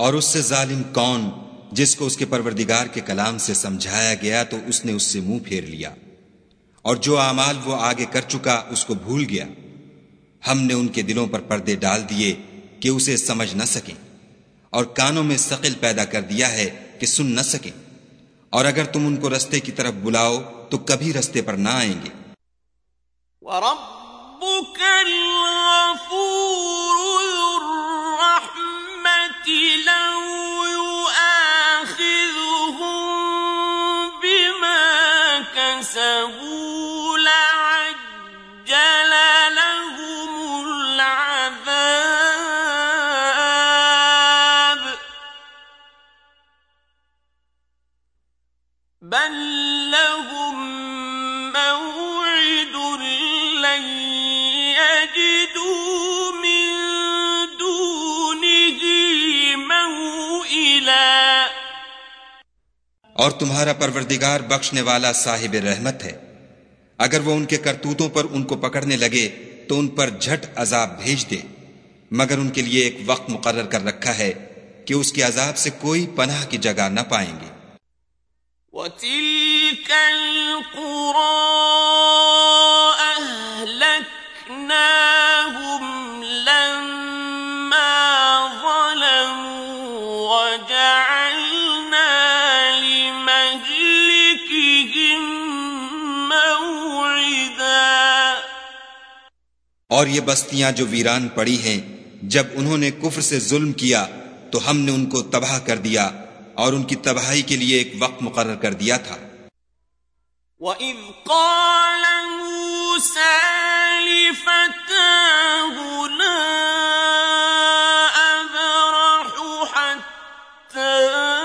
और उससे जालिम कौन जिसको उसके परवरदिगार के कलाम से समझाया गया तो उसने उससे मुंह फेर लिया, और जो आमाल वो आगे कर चुका उसको भूल गया। हमने उनके दिलों पर पर्दे डाल दिए कि उसे समझ न सकें, और कानों में सकिल पैदा कर दिया है कि सुन न सकें, और अगर तुम उनको रस्ते की तरफ बुलाओ तो कभी रस्ते पर ना आएंगे। और तुम्हारा परवरदिगार बख्शने वाला साहिब रहमत है। अगर वो उनके करतूतों पर उनको पकड़ने लगे तो उन पर झट अजाब भेज दे, मगर उनके लिए एक वक्त मुकर्रर कर रखा है कि उसके अजाब से कोई पनाह की जगह न पाएंगे। और ये बस्तियां जो वीरान पड़ी हैं, जब उन्होंने कुफ्र से जुल्म किया तो हमने उनको तबाह कर दिया और उनकी तबाही के लिए एक वक्त मुकर्रर कर दिया था। وَإِذْ قَالَ مُوسَى لِفَتَاهُ لَا أَبْرَحُ حَتَّى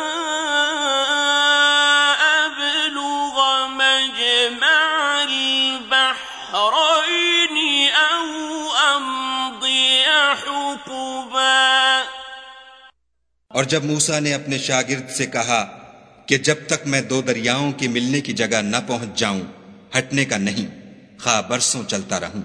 أَبْلُغَ مَجْمَعَ الْبَحْرَيْنِ أَوْ أَمْضِيَ حُقُبًا। और जब मूसा ने अपने शागिर्द से कहा कि जब तक मैं दो दरियाओं के मिलने की जगह न पहुंच जाऊं, हटने का नहीं, खा बरसों चलता रहूं।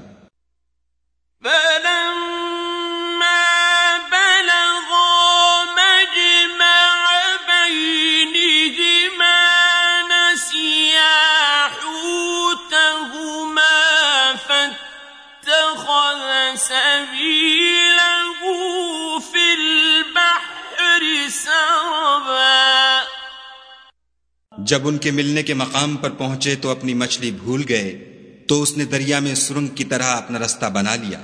जब उनके मिलने के मकाम पर पहुंचे तो अपनी मछली भूल गए, तो उसने दरिया में सुरंग की तरह अपना रास्ता बना लिया।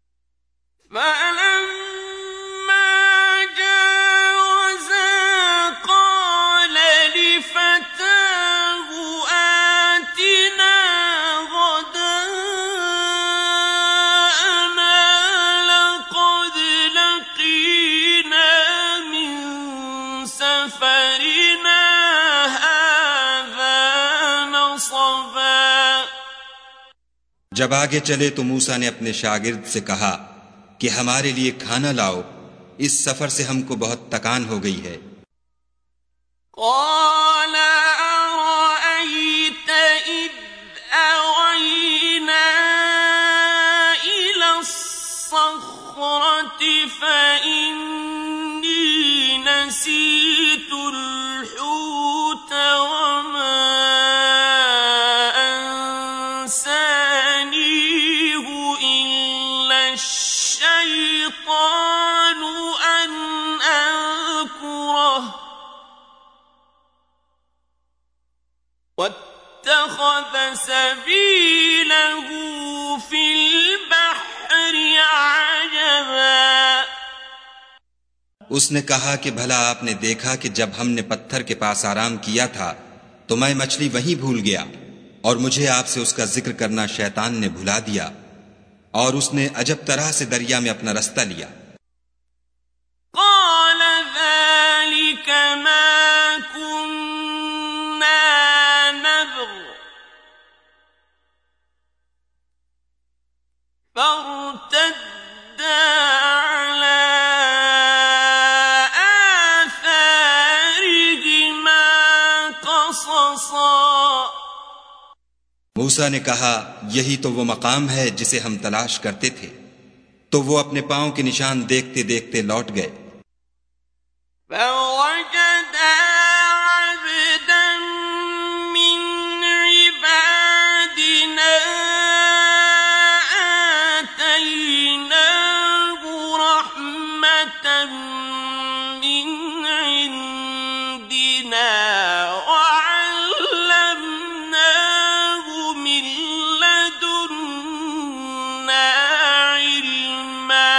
जब आगे चले तो मूसा ने अपने शागिर्द से कहा कि हमारे लिए खाना लाओ, इस सफर से हमको बहुत थकान हो गई है। واتخذ سبيله في البحر عجبا। उसने कहा कि भला आपने देखा कि जब हमने पत्थर के पास आराम किया था तो मैं मछली वहीं भूल गया, और मुझे आपसे उसका जिक्र करना शैतान ने भुला दिया, और उसने अजब तरह से दरिया में अपना रास्ता लिया। मूसा ने कहा, यही तो वो मकाम है जिसे हम तलाश करते थे। तो वो अपने पांव के निशान देखते देखते लौट गए। فوجدا عبدا من عبادنا آتيناه رحمة من عندنا وعلمناه من لدنا علما.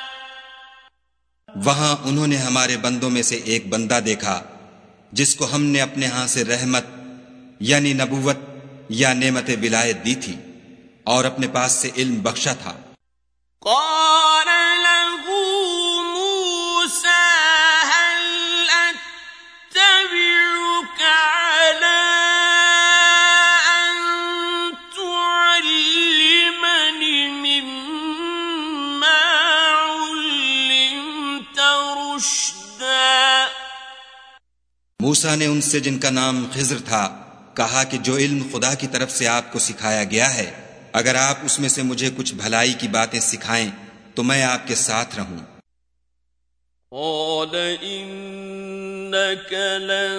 वहां उन्होंने हमारे बंदों में से एक बंदा देखा जिसको हमने अपने यहां से रहमत यानी नबूवत या नेमत विलायत दी थी और अपने पास से इल्म बख्शा था. قال له موسى هل أتبعك على أن تعلمني مما علمت رشدا. मूसा ने उनसे जिनका नाम खिज्र था कहा कि जो इल्म खुदा की तरफ से आपको सिखाया गया है अगर आप उसमें से मुझे कुछ भलाई की बातें सिखाएं तो मैं आपके साथ रहूं. قال إنك لن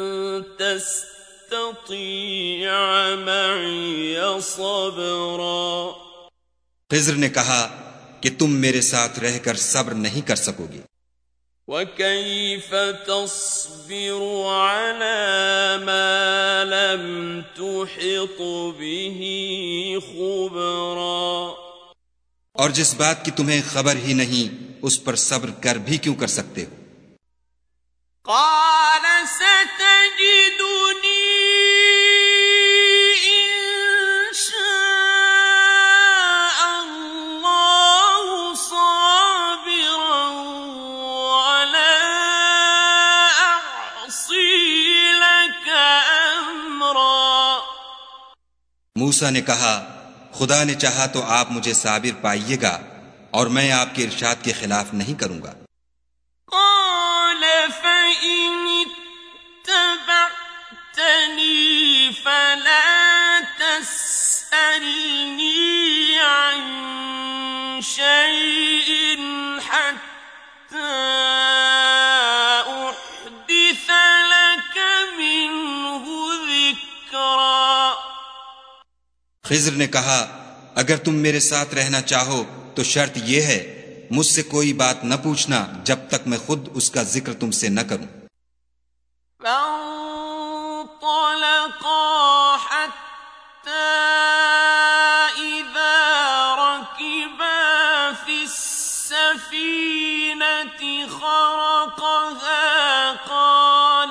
تستطيع معي صبرا. खिज्र ने कहा कि तुम मेरे साथ रहकर सब्र नहीं कर सकोगे. وكيف تصبر على ما لم تحط به خبرا. और जिस बात की तुम्हें खबर ही नहीं उस पर सब्र कर भी क्यों कर सकते हो. قال ستجدني إن شاء الله صابرا ولا أعصي لك أمرا. मूसा ने कहा खुदा ने चाहा तो आप मुझे साबिर पाइएगा और मैं आपके इरशाद के खिलाफ नहीं करूंगा. قال فإن اتبعتني فلا تسألني عن شيء حتى أحدث لك منه ذكرا. खिज्र ने कहा अगर तुम मेरे साथ रहना चाहो तो शर्त यह है मुझसे कोई बात न पूछना जब तक मैं खुद उसका जिक्र तुमसे न करूं. فانطلقا حتى إذا ركبا في السفينة خرقها قال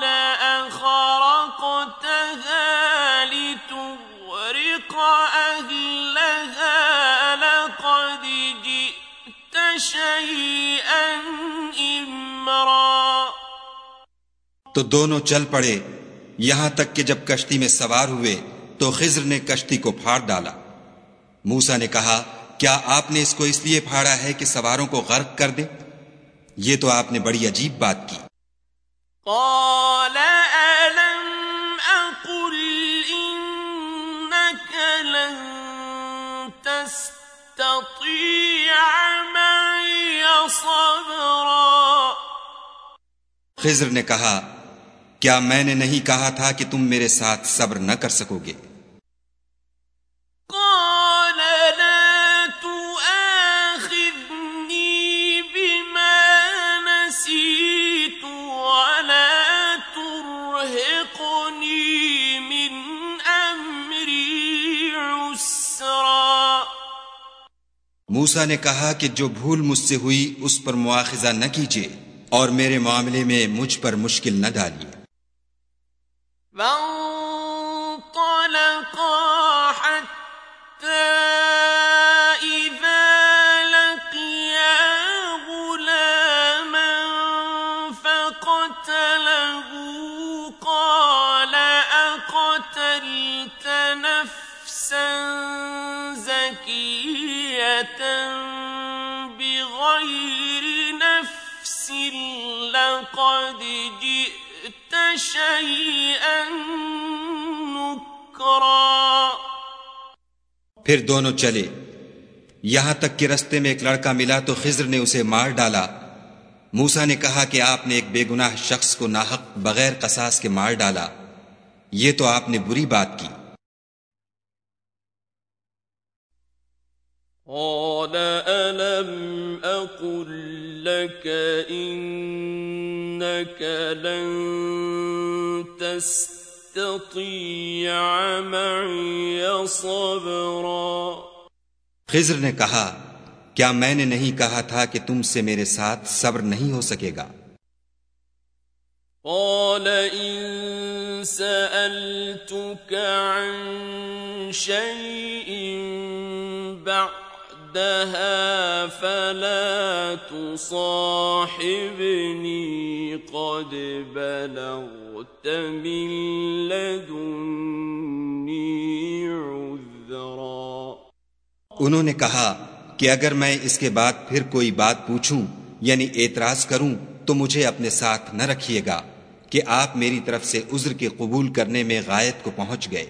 أخرقتها لتغرق أهلها لقد جئت شيئا إمرا. तो दोनों चल पड़े यहां तक कि जब कश्ती में सवार हुए तो खिज्र ने कश्ती को फाड़ डाला. मूसा ने कहा क्या आपने इसको इसलिए फाड़ा है कि सवारों को गर्क कर दे. ये तो आपने बड़ी अजीब बात की. قال ألم أقل إنك لن تستطيع معي صبرا. खिज्र ने कहा क्या मैंने नहीं कहा था कि तुम मेरे साथ सब्र न कर सकोगे. قال لا تؤاخذني بما نسيت ولا ترهقني من أمري عسرا. मूसा ने कहा कि जो भूल मुझसे हुई उस पर मुआखिजा न कीजिए और मेरे मामले में मुझ पर मुश्किल न डालिए. فانطلقا حتى إذا لقيا غلاما فقتله قال أقتلت نفسا زكية بغير نفس لقد جئت شيئا نكرا. फिर दोनों चले यहां तक कि रास्ते में एक लड़का मिला तो खिज्र ने उसे मार डाला मूसा ने कहा कि आपने एक बेगुनाह शख्स को नाहक बगैर कसास के मार डाला, ये तो आपने बुरी बात की। قال ألم أقل لك إنك لن تستطيع معي صبرا। खिज्र ने कहा, क्या मैंने नहीं कहा था कि तुमसे मेरे साथ सब्र नहीं हो सकेगा? قال إن سألتك عن شيء بعدها فلا تصاحبني قد بلغت من لدني عذرا। उन्होंने कहा कि अगर मैं इसके बाद फिर कोई बात पूछूं यानी एतराज करूं तो मुझे अपने साथ न रखिएगा कि आप मेरी तरफ से उज्र के कबूल करने में गायत को पहुंच गए।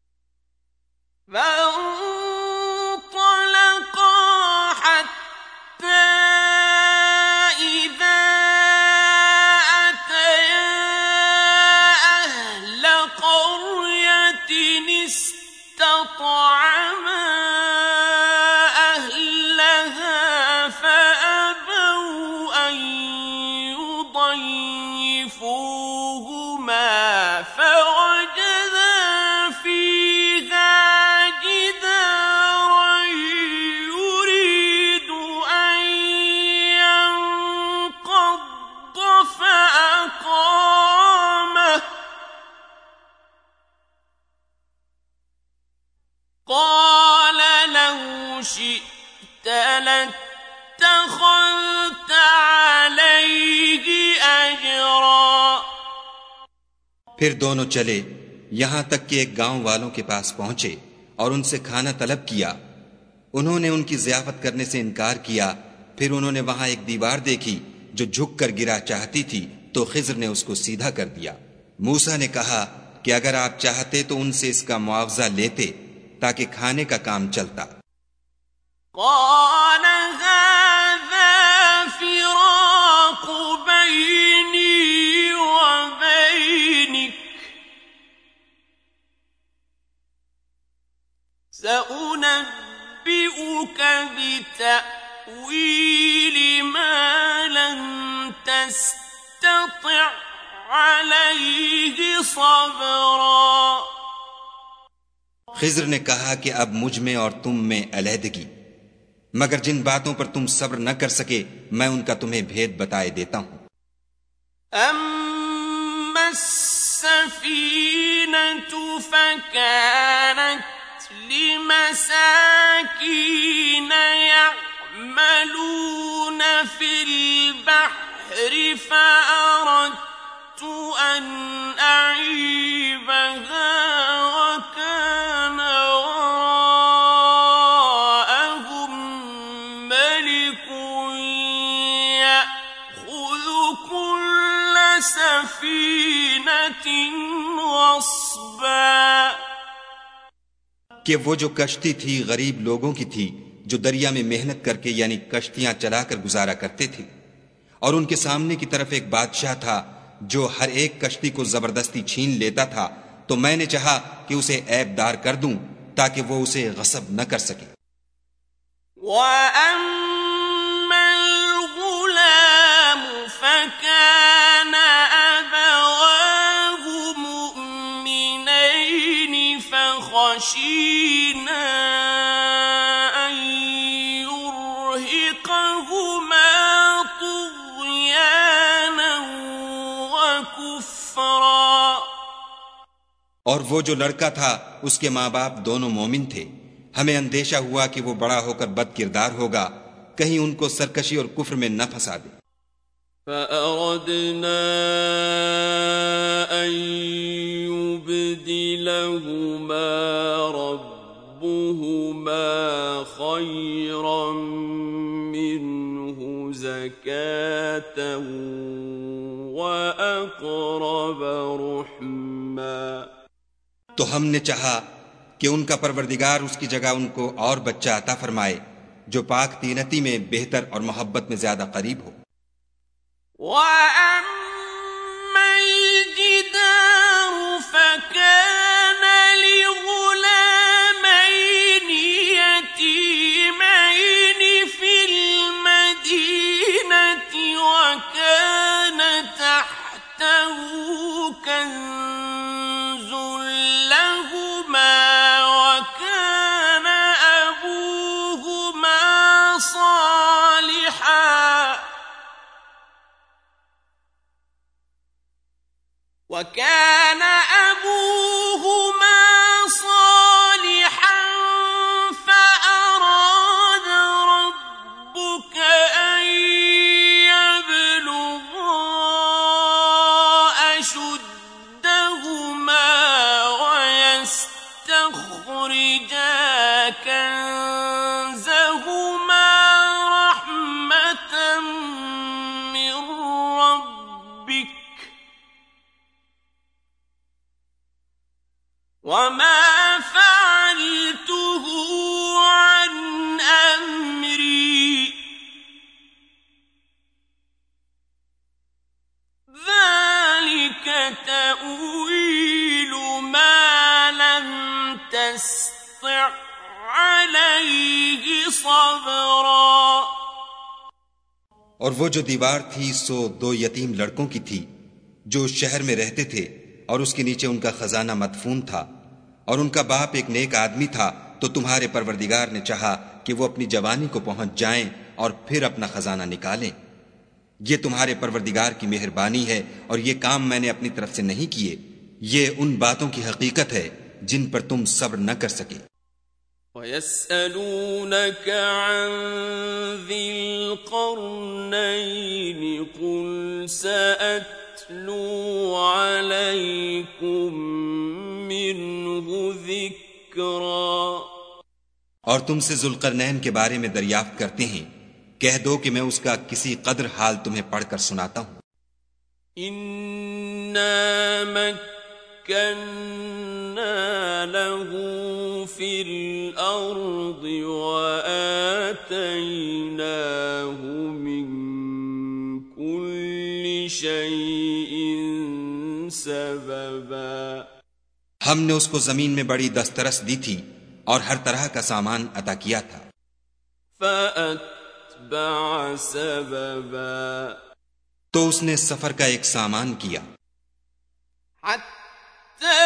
फिर दोनों चले यहां तक कि एक गांव वालों के पास पहुंचे और उनसे खाना तलब किया। उन्होंने उनकी ज़ियाफत करने से इनकार किया। फिर उन्होंने वहां एक दीवार देखी जो झुक कर गिरा चाहती थी, तो खिज्र ने उसको सीधा कर दिया। मूसा ने कहा कि अगर आप चाहते तो उनसे इसका मुआवजा लेते ताकि खाने का काम चलता। سأنبئك بتأويل ما لم تستطع عليه صبرا। खिज्र ने कहा कि अब मुझ में और तुम में अलहदगी, मगर जिन बातों पर तुम सब्र न कर सके मैं उनका तुम्हें भेद बताए देता हूं। أما السفينة فكانت لمساكين يعملون في البحر فأردت أن أعيبها وكان وراءهم ملك يأخذ كل سفينة غصبا। कि वो जो कश्ती थी गरीब लोगों की थी जो दरिया में मेहनत करके यानी कश्तियां चलाकर गुजारा करते थे, और उनके सामने की तरफ एक बादशाह था जो हर एक कश्ती को जबरदस्ती छीन लेता था। तो मैंने चाहा कि उसे ऐबदार कर दूं ताकि वो उसे गस्ब न कर सके। خشينا أن يرهقهما طغيانا وكفرا। और वो जो लड़का था उसके माँ बाप दोनों मोमिन थे। हमें अंदेशा हुआ कि वो बड़ा होकर बदकिरदार होगा, कहीं उनको सरकशी और कुफ्र में न फंसा दे। فأردنا أن يبدلهما ربهما خيرا منه زكاة وأقرب رحما। तो हमने चाहा कि उनका परवरदिगार उसकी जगह उनको और बच्चा अता फरमाए जो पाक तीनती में बेहतर और मोहब्बत में ज्यादा करीब हो। وأما الجدار فكان لغلامين يتيمين في المدينة وكان تحته كنز لهما وكان أبوهما صالحا فأراد ربك أن يبلغا أشدهما ويستخرجا كنزهما رحمة من ربك وما فعلته عن أمري ذلك تأويل ما لم تستطع عليه صبرا. और वो जो दीवार थी सो 2 यतीम लड़कों की थी जो उस शहर में रहते थे और उसके नीचे उनका खजाना मदफून था और उनका बाप एक नेक आदमी था। तो तुम्हारे परवरदिगार ने चाहा कि वो अपनी जवानी को पहुंच जाएं और फिर अपना खजाना निकालें। ये तुम्हारे परवरदिगार की मेहरबानी है और ये काम मैंने अपनी तरफ से नहीं किए। ये उन बातों की हकीकत है जिन पर तुम सब्र न कर सके। وَيَسْأَلُونَكَ عَنْ ذِي الْقَرْنَيْنِ قُلْ سَأَتْلُو عَلَيْكُمْ مِنْهُ ذِكْرًا. और तुमसे जुल्करनैन के बारे में दरियाफ्त करते हैं, कह दो कि मैं उसका किसी कदर हाल तुम्हें पढ़कर सुनाता हूं। इन्ना मक्कन्ना लहू फिल अर्दि व आतैनाहु मिन कुल्लि शैइन सबबा. हमने उसको जमीन में बड़ी दस्तरस दी थी और हर तरह का सामान अता किया था। फअत्बअ सबबा. तो उसने सफर का एक सामान किया। हत्ता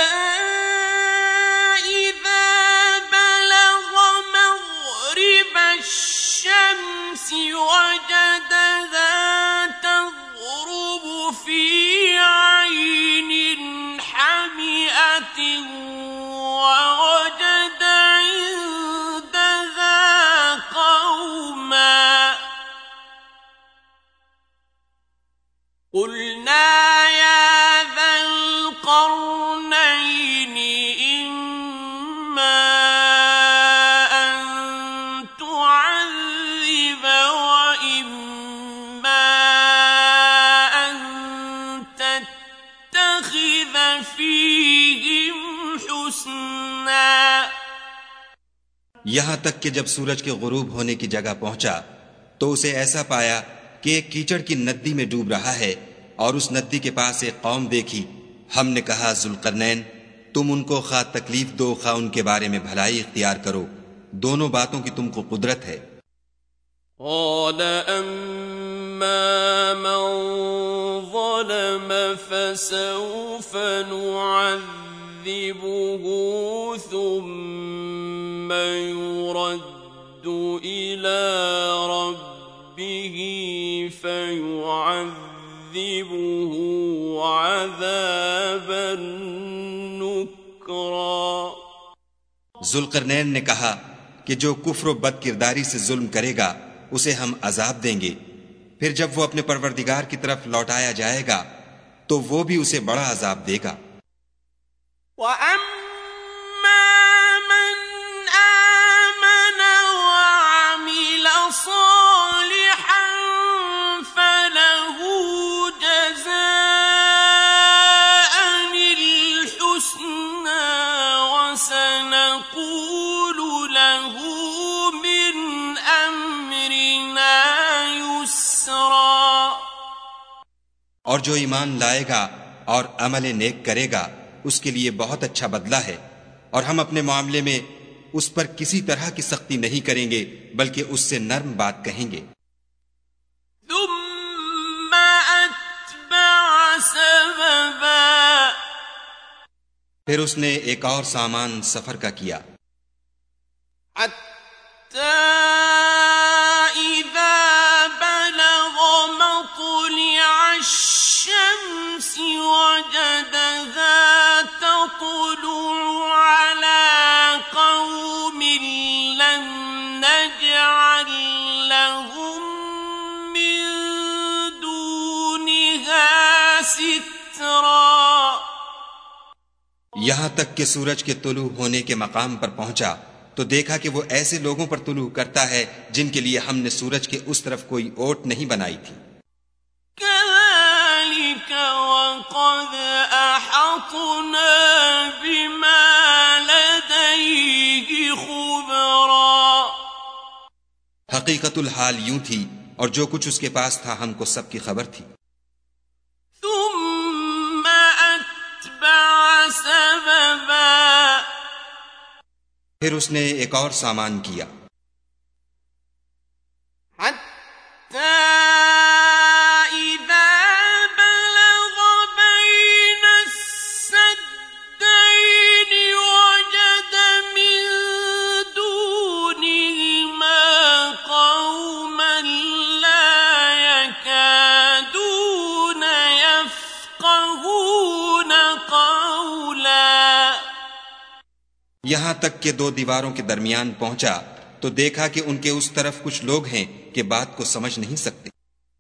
इज़ा बलग मग़रिब अश-शम्सि वजदहा तग़रुब फी अयनिन हमिअतिन ववजद इंदहा क़ौमा. قلنا يا ذا القرنين إما أن تعذب وإما أن تتخذ فيهم حسنا. यहां तक कि जब सूरज के गुरूब होने की जगह पहुंचा तो उसे ऐसा पाया कि एक कीचड़ की नदी में डूब रहा है और उस नदी के पास एक कौम देखी। हमने कहा, जुल्करनैन, तुम उनको खा तकलीफ दो खा उनके बारे में भलाई इख्तियार करो, दोनों बातों की तुमको कुदरत है। قال أما من ظلم فسوف نعذبه ثم يرد إلى ربه فيعذبه عذابا نكرا. जुल्करनैन ने कहा कि जो कुफ्र व बदकिरदारी से जुल्म करेगा उसे हम अजाब देंगे, फिर जब वो अपने परवरदिगार की तरफ लौटाया जाएगा तो वो भी उसे बड़ा अजाब देगा. और जो ईमान लाएगा और अमल नेक करेगा उसके लिए बहुत अच्छा बदला है। और हम अपने मामले में उस पर किसी तरह की सख्ती नहीं करेंगे बल्कि उससे नर्म बात कहेंगे। फिर उसने एक और सामान सफर का किया। यहां तक कि सूरज के तुलू होने के मकाम पर पहुंचा तो देखा कि वो ऐसे लोगों पर तुलू करता है जिनके लिए हमने सूरज के उस तरफ कोई ओट नहीं बनाई थी। हकीकतुल हाल यूं थी और जो कुछ उसके पास था हमको सबकी खबर थी। फिर उसने एक और सामान किया। यहां तक कि दो दीवारों के दरमियान पहुंचा तो देखा कि उनके उस तरफ कुछ लोग हैं कि बात को समझ नहीं सकते।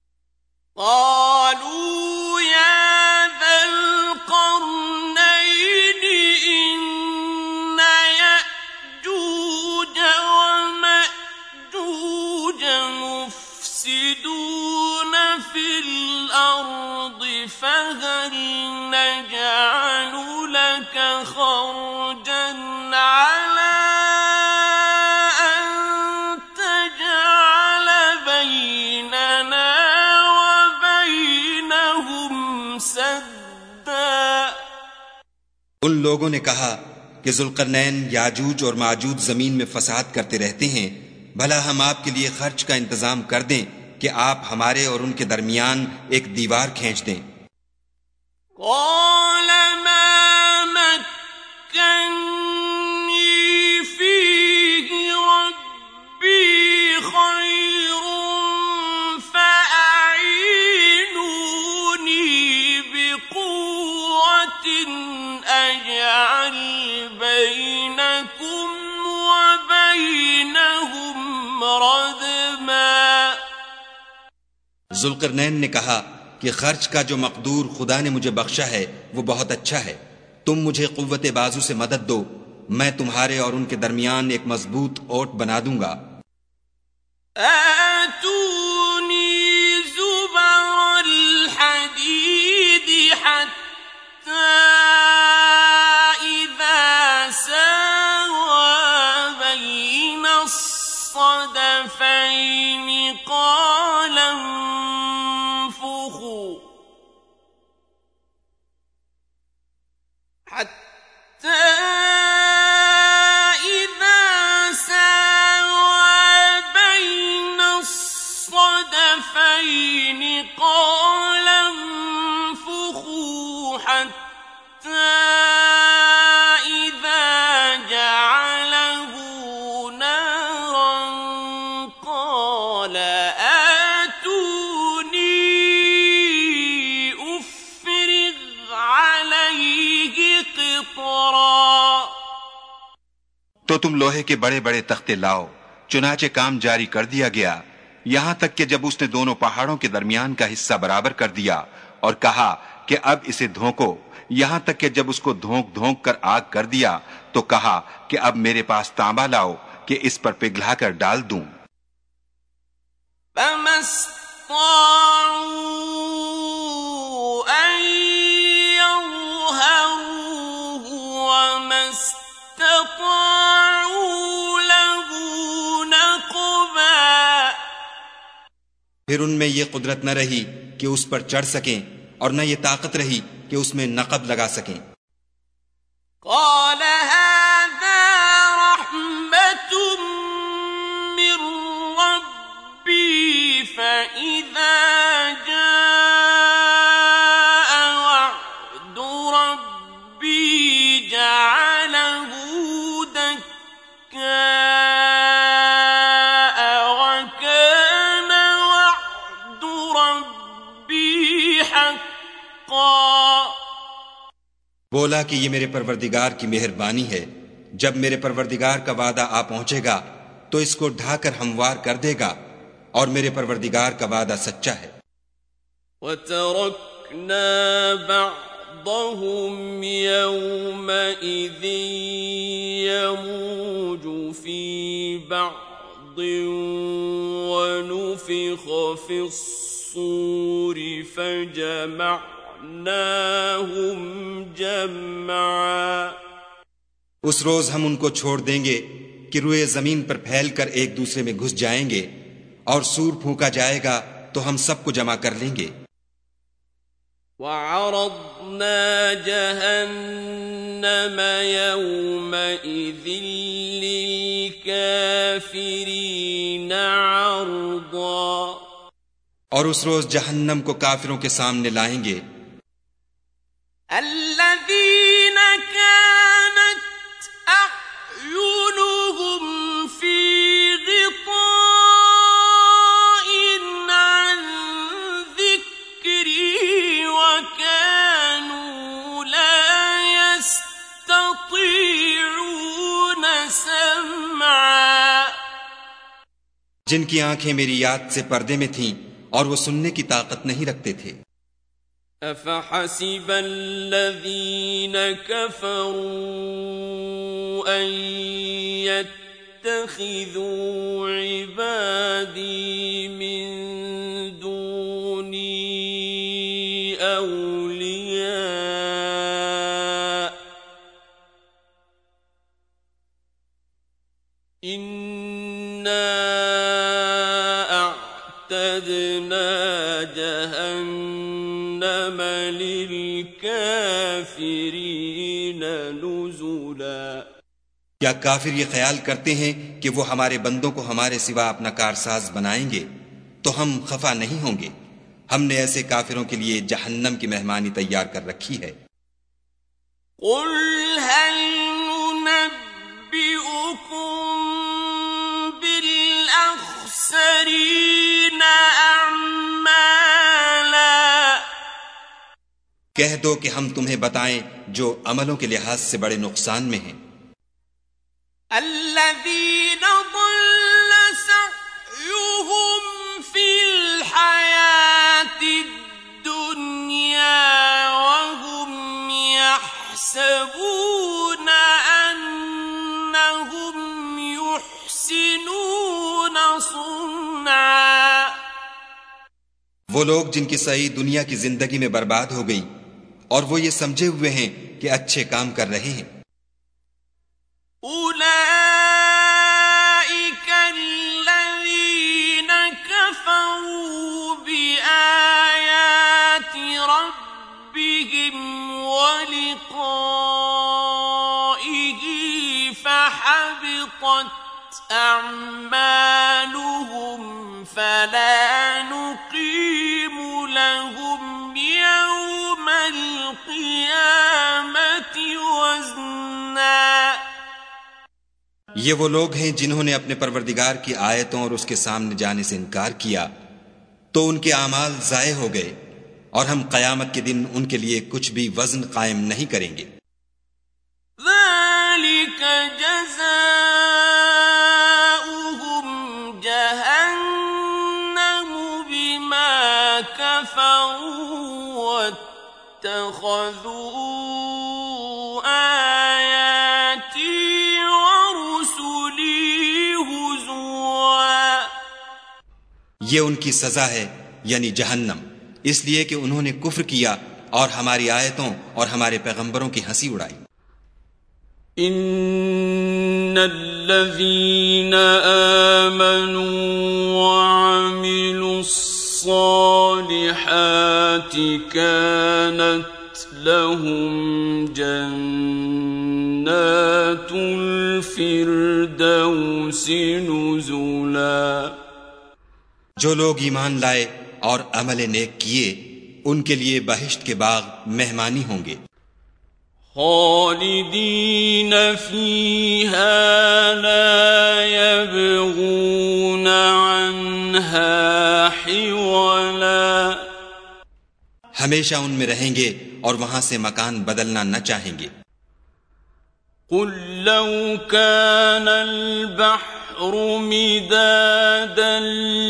उन लोगों ने कहा कि जुल्करनैन याजूज और माजूज जमीन में फसाद करते रहते हैं, भला हम आपके लिए खर्च का इंतजाम कर दें कि आप हमारे और उनके दरमियान एक दीवार खींच दें। जुल्करनैन ने कहा कि खर्च का जो मकदूर खुदा ने मुझे बख्शा है वो बहुत अच्छा है। तुम मुझे कुव्वत बाजू से मदद दो, मैं तुम्हारे और उनके दरमियान एक मजबूत ओट बना दूंगा। तो तुम लोहे के बड़े बड़े तख्ते लाओ। चुनाचे काम जारी कर दिया गया, यहां तक कि जब उसने दोनों पहाड़ों के दरमियान का हिस्सा बराबर कर दिया और कहा कि अब इसे धोंको, यहां तक कि जब उसको धोंक धोंक कर आग कर दिया तो कहा कि अब मेरे पास तांबा लाओ कि इस पर पिघलाकर डाल दूं। फिर उनमें ये कुदरत न रही कि उस पर चढ़ सकें और न ये ताकत रही कि उसमें नक़ब लगा सकें। قال هذا رحمة من ربي فإذا جاء وعد ربي جعله دكاء وكان وعد ربي حقا। बोला कि ये मेरे परवरदिगार की मेहरबानी है, जब मेरे परवरदिगार का वादा आ पहुंचेगा तो इसको ढाकर हमवार कर देगा, और मेरे परवरदिगार का वादा सच्चा है। وَتَرَكْنَا بَعْضَهُمْ يَوْمَئِذٍ يَمُوجُ فِي بَعْضٍ وَنُفِخَ فِي الصُّورِ فَجَمَعْنَاهُمْ جَمْعًا۔ उस रोज हम उनको छोड़ देंगे कि रुए जमीन पर फैलकर एक दूसरे में घुस जाएंगे, और सूर फूंका जाएगा तो हम सबको जमा कर लेंगे। وَعَرَضْنَا جَهَنَّمَ يَوْمَئِذٍ لِلْكَافِرِينَ عَرْضًا। और उस रोज जहन्नम को काफिरों के सामने लाएंगे। الَّذِينَ كَانَتْ أَعْيُنُهُمْ فِي غِطَاءٍ عَنْ ذِكْرِي وَكَانُوا لَا يَسْتَطِيعُونَ سَمْعًا। जिनकी आंखें मेरी याद से पर्दे में थीं और वो सुनने की ताकत नहीं रखते थे। أَفَحَسِبَ الَّذِينَ كَفَرُوا أَن يَتَّخِذُوا عِبَادِي مِن دُونِي أَوْلِيَاءَ إِنَّا أَعْتَدْنَا جَهَنَّمَ لِلْكَافِرِينَ نُزُلًا۔ क्या काफिर ये ख्याल करते हैं कि वो हमारे बंदों को हमारे सिवा अपना कारसाज बनाएंगे तो हम खफा नहीं होंगे? हमने ऐसे काफिरों के लिए जहन्नम की मेहमानी तैयार कर रखी है। قُلْ هَلْ نُنَبِّئُكُم بِالْأَخْسَرِينَ أَعْمَالًا। कह दो कि हम तुम्हें बताएं जो अमलों के लिहाज से बड़े नुकसान में हैं। الَّذِينَ ضَلَّ سَعْيُهُمْ فِي الْحَيَاةِ الدُّنْيَا وَهُمْ يَحْسَبُونَ أَنَّهُمْ يُحْسِنُونَ صُنْعًا। वो लोग जिनकी सही दुनिया की जिंदगी में बर्बाद हो गई और वो ये समझे हुए हैं कि अच्छे काम कर रहे हैं। أُولَئِكَ الَّذِينَ كَفَرُوا بِآيَاتِ رَبِّهِمْ وَلِقَائِهِ فَحَبِطَتْ أَعْمَالُهُمْ فَلَا نُقِيمُ لَهُمْ يَوْمَ الْقِيَامَةِ وَزْنًا۔ ये वो लोग हैं जिन्होंने अपने परवरदिगार की आयतों और उसके सामने जाने से इनकार किया, तो उनके आमाल जाये हो गए, और हम कयामत के दिन उनके लिए कुछ भी वजन कायम नहीं करेंगे। ذَلِكَ جَزَاؤُهُمْ جَهَنَّمُ بِمَا كَفَرُوا وَاتَّخَذُوا آيَاتِي وَرُسُلِي هُزُوًا۔ ये उनकी सजा है, यानी जहन्नम, इसलिए कि उन्होंने कुफ्र किया और हमारी आयतों और हमारे पैगंबरों की हंसी उड़ाई। إِنَّ الَّذِينَ آمَنُوا وَعَمِلُوا الصَّالِحَاتِ كانت لهم جنات الفردوس نزلا जो लोग ईमान लाए और अमल नेक किए उनके लिए बहिश्त के बाग मेहमानी होंगे। خالدين فيها لا يبغون عنها حولا हमेशा उनमें रहेंगे और वहां से मकान बदलना न चाहेंगे। قل لو كان البحر مدادا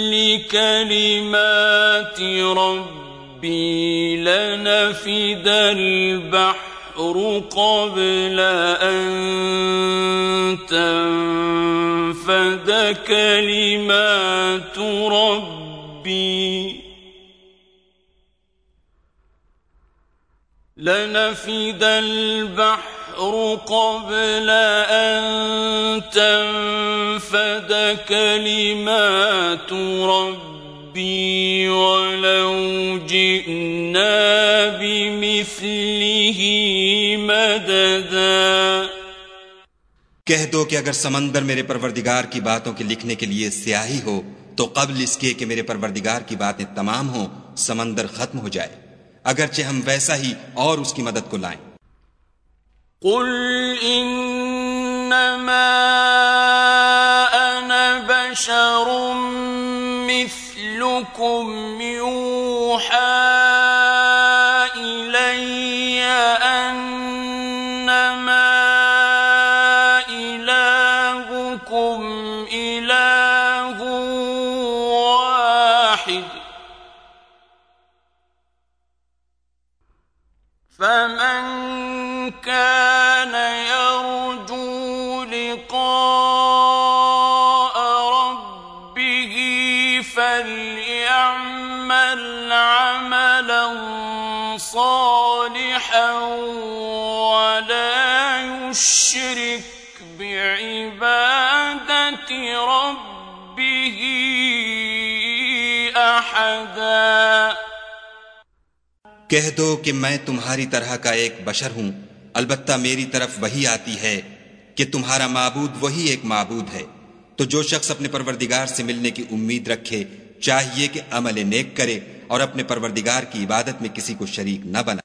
لكلمات ربي لنفد البحر قبل أن تنفد كلمات ربي لنفد البحر قبل أن تنفد كلمات ربي ولو جئنا بمثله مددا कह दो कि अगर समंदर मेरे परवरदिगार की बातों के लिखने के लिए स्याही हो तो कब्ल इसके कि मेरे परवरदिगार की बातें तमाम हो समंदर खत्म हो जाए, अगरचे हम वैसा ही और उसकी मदद को लाएं। कुल इन्नमा अना बशरुम मिस्लुकुम यूहा इलैया अन्नमा इलाहुकुम इलाहु वाहिद فمن كان يرجو لقاء ربه فليعمل عملا صالحا ولا يشرك بعبادة ربه أحدا कह दो कि मैं तुम्हारी तरह का एक बशर हूं, अलबत्ता मेरी तरफ वही आती है कि तुम्हारा माबूद वही एक माबूद है। तो जो शख्स अपने परवरदिगार से मिलने की उम्मीद रखे चाहिए कि अमल नेक करे और अपने परवरदिगार की इबादत में किसी को शरीक न बनाए।